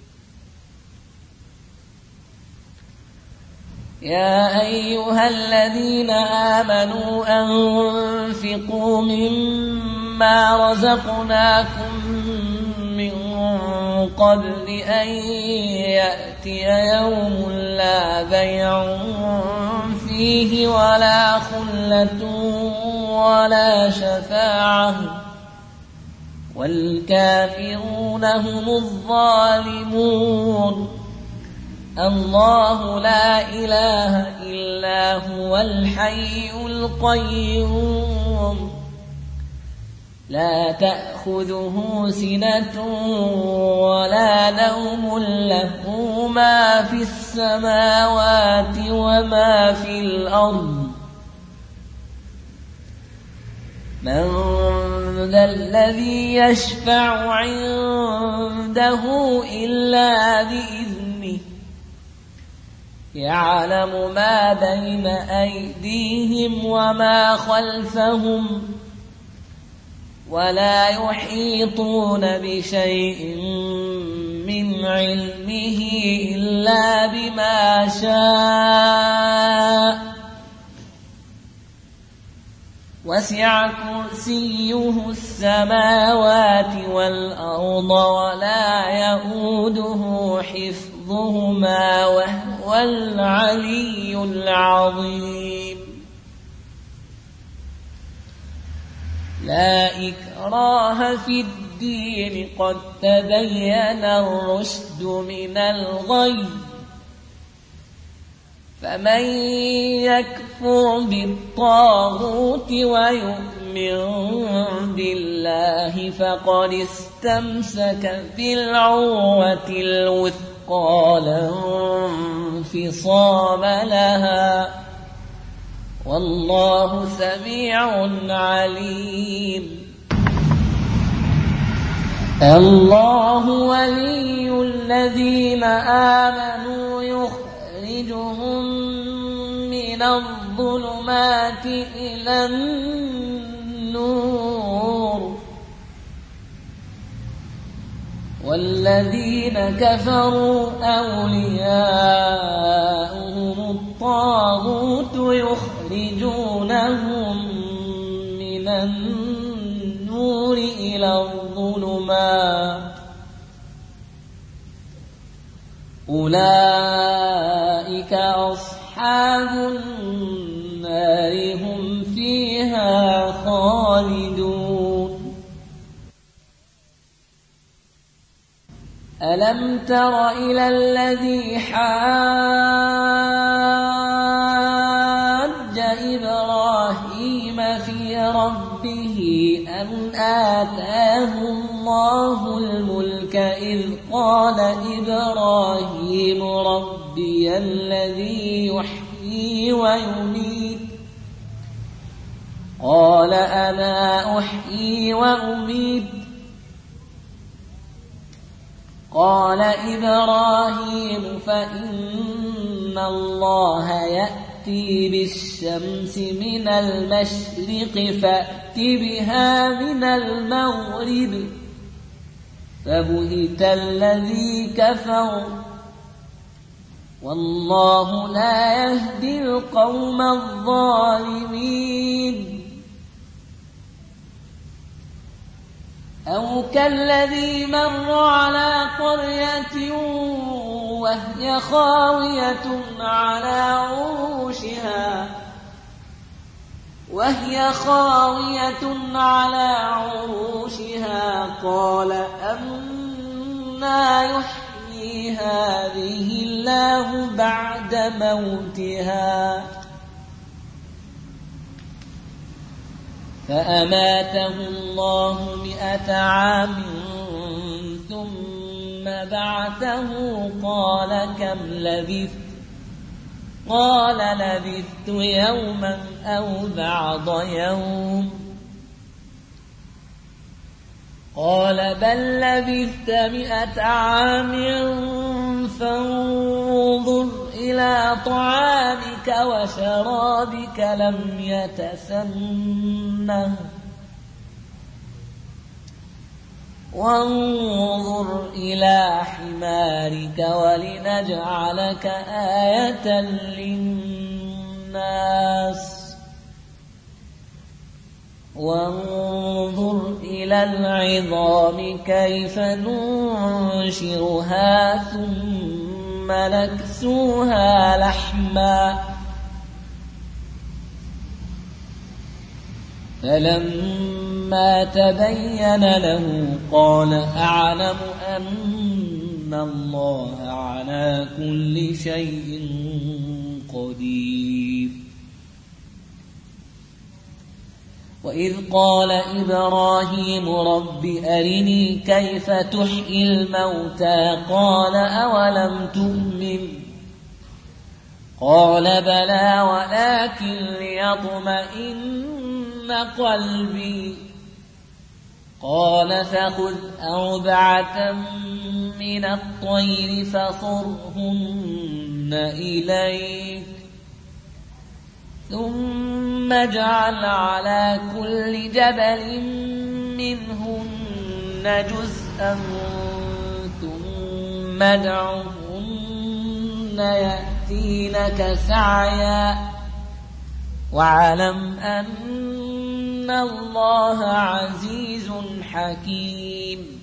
B: يا أيها الذين آمنوا أنفقوا مما رزقناكم من قبل أن يأتي يوم لا بيع فيه ولا خلة ولا شفاعة والكافرون هم الظالمون الله لا إله إلا هو الحي القيوم لا تأخذه سنة ولا نوم له ما في السماوات وما في الأرض من ذا الذي يشفع عنده إلا بإذنه يعلم ما بين أيديهم وما خلفهم ولا يحيطون بشيء من علمه إلا بما شاء وسع كرسيه السماوات والأرض ولا يئوده حفظهما وهو العلي العظيم لا إكراه في الدين قد تبين الرشد من الغي فمن يكفر بالطاغوت ويؤمن بالله فقد استمسك بالعروة الوثقى لا انفصام لها والله سميع عليم الله ولي الذين آمنوا يخرجهم من الظلمات إلى النور والذين كفروا أولياؤهم الطاغوت يخرجونهم من النور إلى الظلمات أولئك أصحاب النار هم فيها خالدون ألم تر إلى الذي حاج إبراهيم في ربه أن آتاه الله الملك إذ قال إبراهيم ربي الذي يحيي ويميت قال أنا أحيي وأميت قال إبراهيم فإن الله يأتي بالشمس من المشرق فأت بها من المغرب فبهت الذي كفر والله لا يهدي القوم الظالمين أو كالذي مر على قرية وهي خاوية على عروشها وهي خاوية على عروشها قال أنى يحيي هذه الله بعد موتها فأماته الله مئة عام ثم بعثه قال كم لبثت قال لبثت يوما أو بعض يوم قال بل لبثت مئة عام فانظر إلى طعامك وشرابك لم يتسنه وانظر إلى حمارك ولنجعلك آية للناس وانظر إلى العظام كيف ننشرها ثم نكسوها لحما فلما تبين له قال أعلم أن الله على كل شيء قدير وإذ قال إبراهيم رب أرني كيف تحيي الموتى قال أولم تؤمن قال بلى ولكن ليطمئن قلبي قال فخذ أربعة من الطير فصرهن إليك ثم اجعل على كل جبل منهن جزءا ثم ادعهن يأتينك سعيا واعلم أن الله عزيز حكيم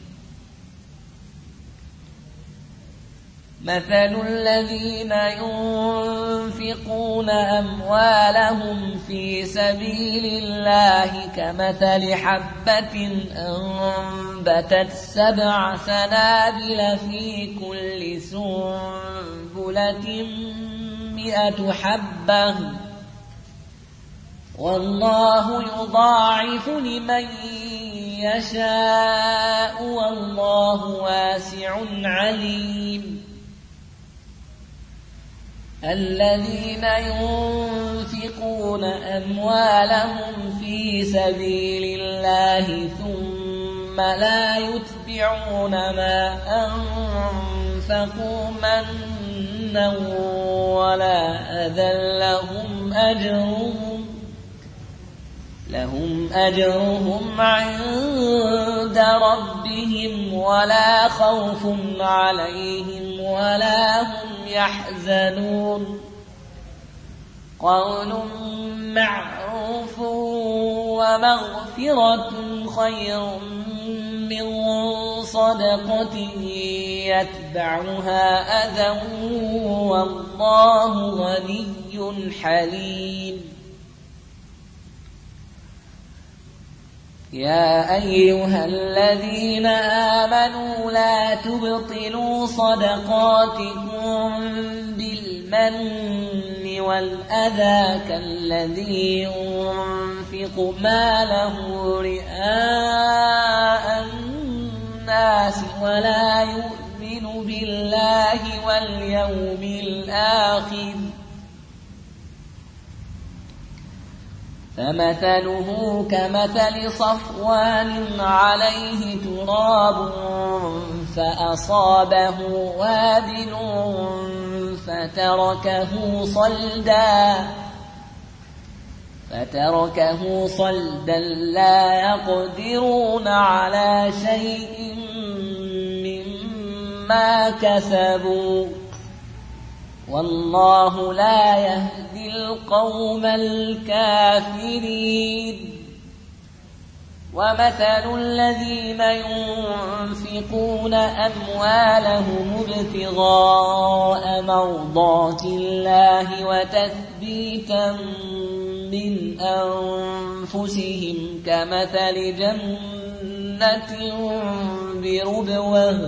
B: مثل الذين ينفقون أموالهم في سبيل الله كمثل حبة أنبتت سبع سنابل في كل سنبلة مئة حبة والله يضاعف لمن يشاء والله واسع عليم الذين ينفقون أموالهم في سبيل الله ثم لا يتبعون ما أنفقوا منا ولا أذى لهم أجرهم لهم أجرهم عند ربهم ولا خوف عليهم ولا هم يحزنون قول معروف ومغفرة خير من صدقة يتبعها أذى والله غني حليم يا أيها الذين آمنوا لا تبطلوا صدقاتكم بالمن والأذى كالذي ينفق ماله رئاء الناس ولا يؤمن بالله واليوم الآخر فمثله كمثل صفوان عليه تراب فأصابه وابل فتركه صلدا فتركه صلدا لا يقدرون على شيء مما كسبوا والله لا يهدي القوم الكافرين ومثل الذين ينفقون أموالهم ابتغاء مرضات الله وتثبيتا من أنفسهم كمثل جنة بربوة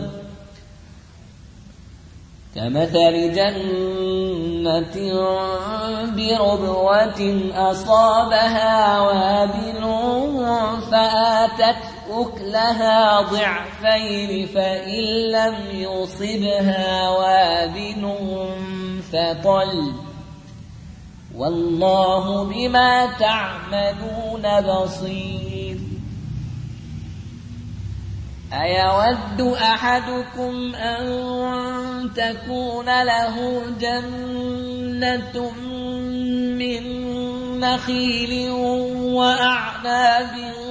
B: كمثل جنة بربوة أصابها وابل فآتت أكلها ضعفين فإن لم يصبها وابل فطل والله بما تعملون بصير. أيود أحدكم أن تكون له جنة من نخيل وأعناب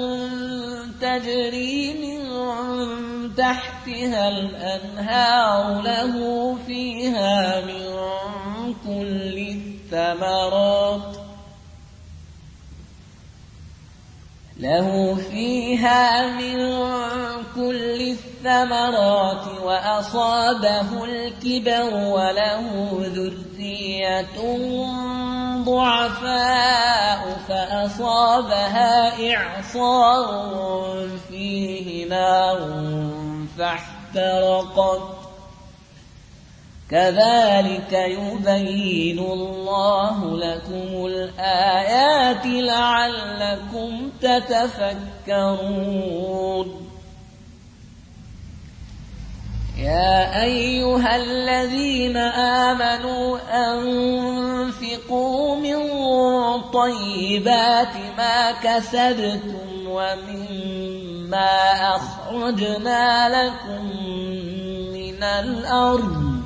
B: تجري من تحتها الأنهار له فيها من كل الثمرات له فيها من كل الثمرات وأصابه الكبر وله ذرية ضعفاء فأصابها إعصار فيه نار فاحترقت كذلك يبين الله لكم الآيات لعلكم تتفكرون. يا أيها الذين آمنوا أنفقوا من طيبات ما كسبتم ومما أخرجنا لكم من الأرض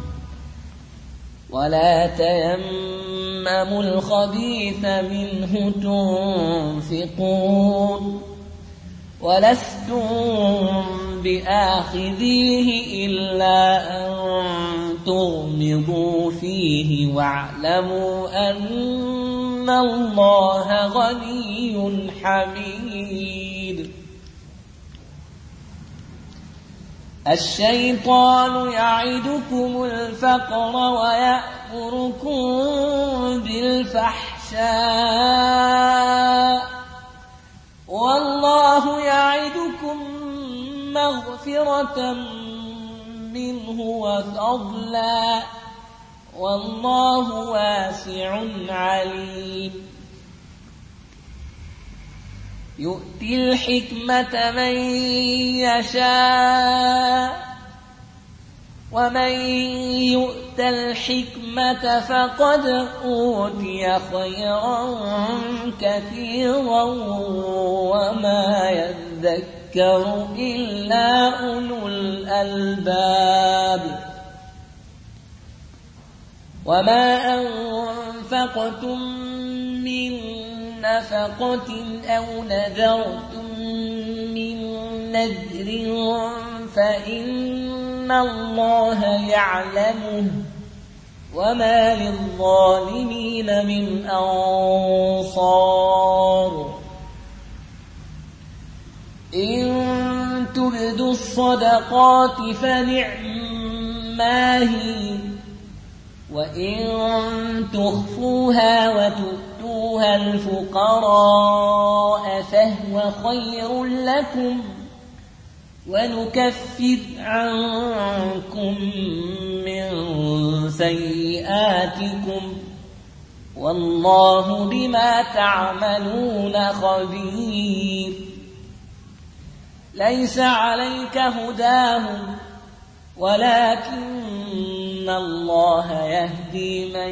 B: ولا تيمموا الخبيث منه تنفقون ولستم بآخذيه إلا أن تغمضوا فيه واعلموا أن الله غني حميد. الشيطان يعدكم الفقر ويأمركم بالفحشاء والله يعدكم مغفرة منه وفضلا والله واسع عليم. يؤتي الحكمة من يشاء ومن يؤت الحكمة فقد أوتي خيرا كثيرا وما يذكر إلا أولو الألباب. وما أنفقتم من نفقة أو نذرتم من نذر فإن الله يعلمه وما للظالمين من أنصار. إن تبدوا الصدقات فنعما هي وإن تخفوها وتؤتوها الفقراء فهو خير لكم ونكفر عنكم من سيئاتكم والله بما تعملون خبير. ليس عليك هداهم ولكن الله يهدي من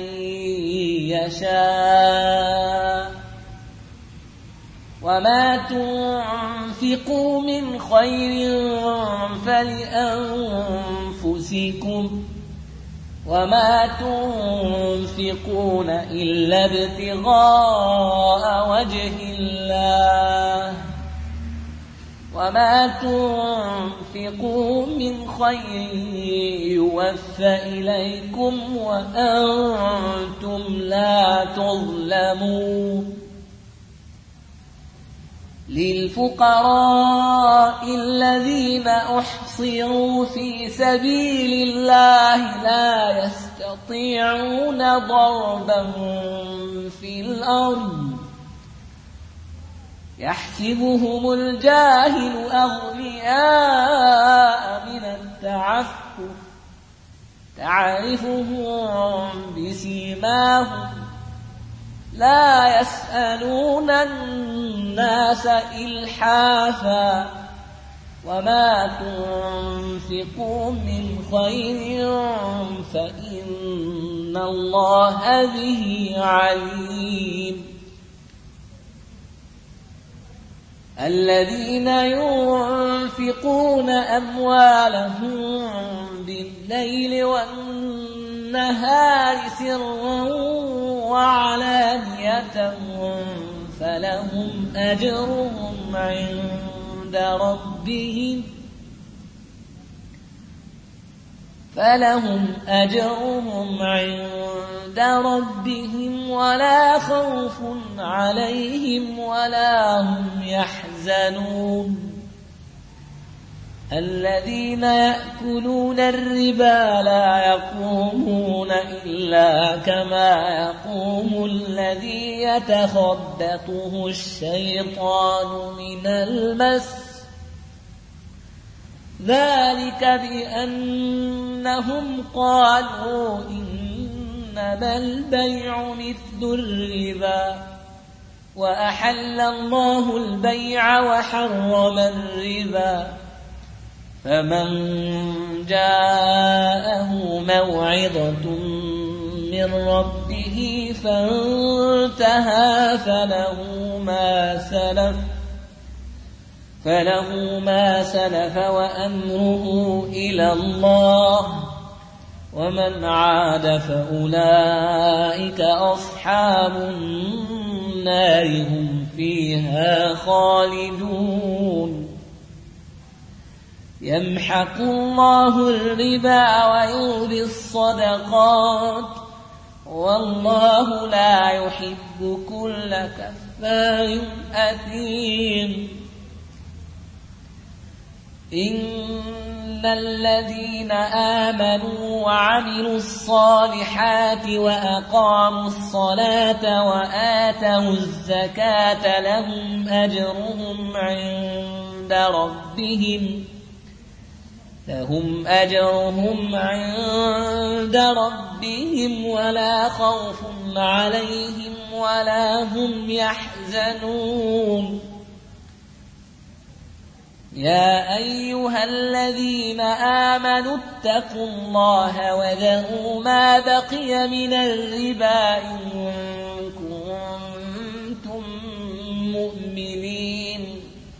B: يشاء وما تنفقوا من خير فلأنفسكم وما تنفقون إلا ابتغاء وجه الله وما تنفقوا من خير يوفى إليكم وأنتم لا تظلمون. للفقراء الذين أحصروا في سبيل الله لا يستطيعون ضربا في الأرض يحسبهم الجاهل أغنياء من التعفف تعرفهم بسيماهم لا يسألون الناس إلحافا وما تنفقوا من خير فإن الله به عليم الذين ينفقون أموالهم بالليل والنهار سرا وعلانية فلهم أجرهم عند ربهم فلهم أجرهم عند ربهم ولا خوف عليهم ولا هم يحزنون الذين يأكلون الربا لا يقومون إلا كما يقوم الذي يتخبطه الشيطان من المس ذلك بأنهم قالوا إنما البيع مثل الربا وأحل الله البيع وحرم الربا فمن جاءه موعظة من ربه فانتهى فله ما سلف فله ما سلف وأمره إلى الله ومن عاد فأولئك أصحاب النار هم فيها خالدون يمحق الله الربا ويربي الصدقات والله لا يحب كل كفار أثيم إن الذين آمنوا وعملوا الصالحات وأقاموا الصلاة وآتوا الزكاة لهم أجرهم عند ربهم لهم أجرهم عند ربهم ولا خوف عليهم ولا هم يحزنون يا أيها الذين آمنوا اتقوا الله وذروا ما بقي من الربا إن كنتم مؤمنين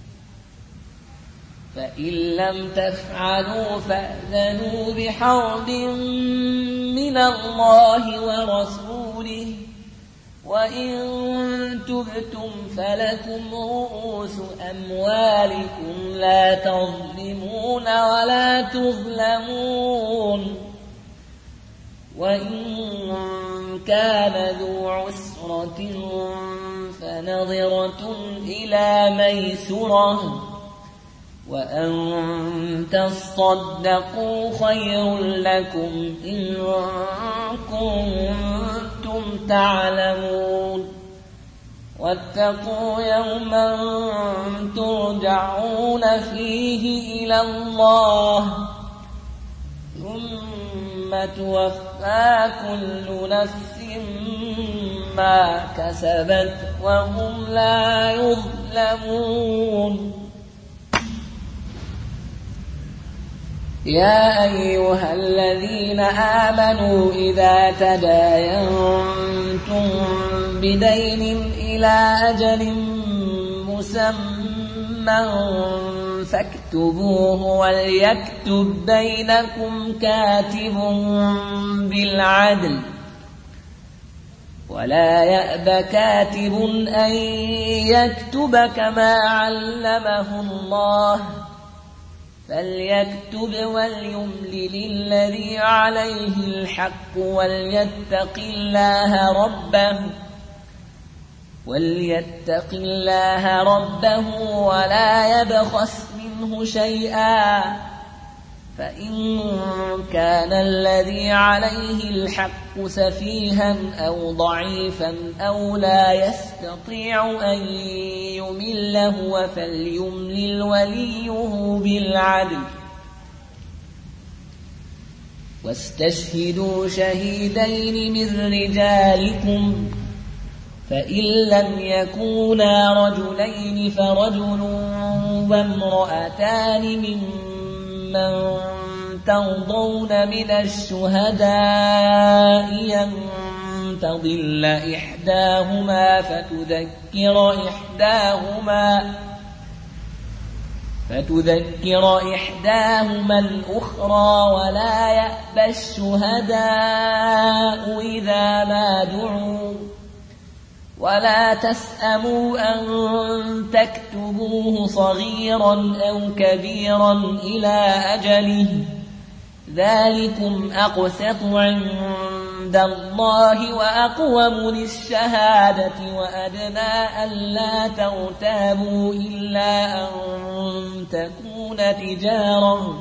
B: فإن لم تفعلوا فأذنوا بحرب من الله ورسوله وإن تبتم فلكم رؤوس أموالكم لا تظلمون ولا تظلمون وإن كان ذو عسرة فنظرة إلى ميسرة وأن تصدقوا خير لكم إن كنتم تعلمون واتقوا يوما ترجعون فيه إلى الله ثم توفى كل نفس ما كسبت وهم لا يظلمون يا أيها الذين آمنوا إذا تداينتم بدين إلى أجل مسمى فاكتبوه وليكتب بينكم كاتب بالعدل ولا يأب كاتب أن يكتب كما علمه الله فليكتب وليملل الذي عليه الحق وليتق الله ربه وليتق الله ربه ولا يبخس منه شيئا فإن كان الذي عليه الحق سفيها أو ضعيفا أو لا يستطيع أن يمل هو فليملل وليه بالعدل واستشهدوا شهيدين من رجالكم فإن لم يكونا رجلين فرجل وامرأتان ممن ترضون من الشهداء أن تضل إحداهما فتذكر إحداهما فتذكر إحداهما الأخرى ولا يأبى الشهداء إذا ما دعوا ولا تسأموا أن تكتبوه صغيرا أو كبيرا إلى أجله ذلكم أقسط عند الله وأقوم للشهادة وأدنى ألا ترتابوا إلا أن تكون تجارة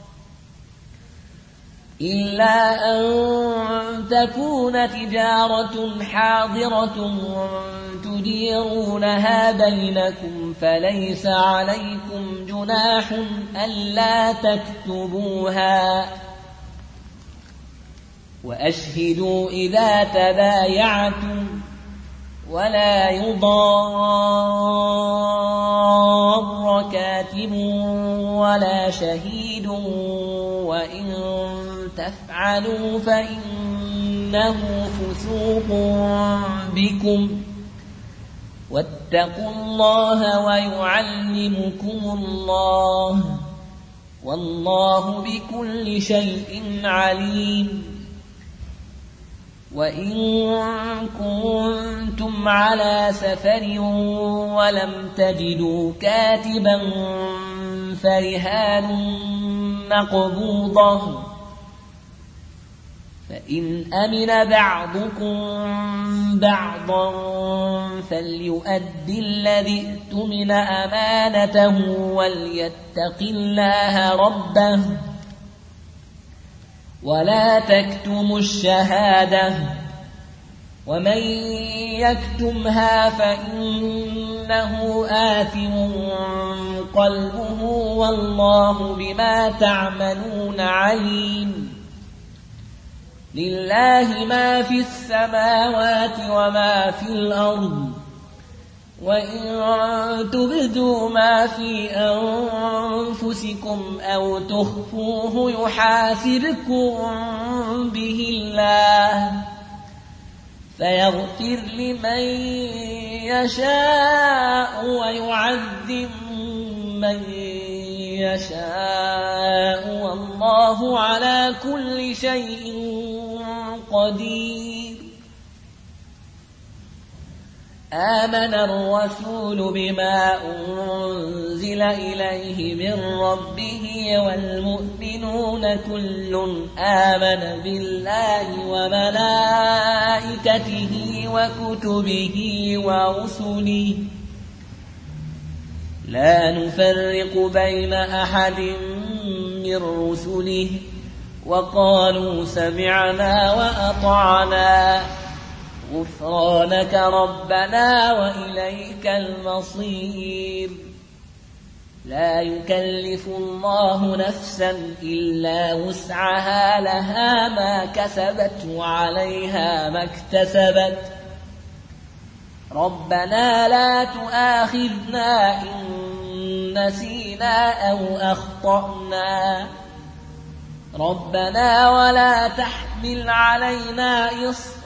B: إلا أن تكون تجارة حاضرة تديرونها بينكم فليس عليكم جناح ألا تكتبوها وأشهدوا إذا تبايعتم ولا يضار كاتب ولا شهيد وإن تفعلوا فإنه فسوق بكم واتقوا الله ويعلمكم الله والله بكل شيء عليم وإن كنتم على سفر ولم تجدوا كاتبا فرهان مقبوضة فإن أمن بعضكم بعضا فليؤدي الذي اؤتمن أمانته وليتق الله ربه ولا تكتموا الشهادة ومن يكتمها فإنه آثم قلبه والله بما تعملون عليم لله ما في السماوات وما في الأرض وإن تبدوا ما في أنفسكم أو تخفوه يحاسبكم به الله فيغفر لمن يشاء ويعذب من يشاء والله على كل شيء قدير آمن الرسول بما أنزل إليه من ربه والمؤمنون كل آمن بالله وملائكته وكتبه ورسله لا نفرق بين أحد من رسله وقالوا سمعنا وأطعنا غفرانك ربنا وإليك المصير لا يكلف الله نفسا إلا وسعها لها ما كسبت وعليها ما اكتسبت ربنا لا تؤاخذنا إن نسينا أو أخطأنا ربنا ولا تحمل علينا إصرا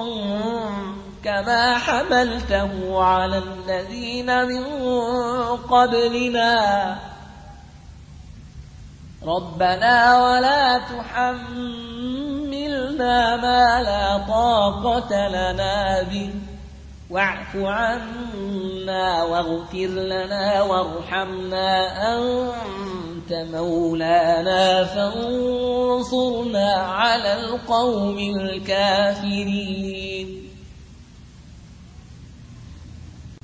B: كما حملته على الذين من قبلنا ربنا ولا تحملنا ما لا طاقة لنا به واعف عنا واغفر لنا وارحمنا أنت مولانا فانصرنا على القوم الكافرين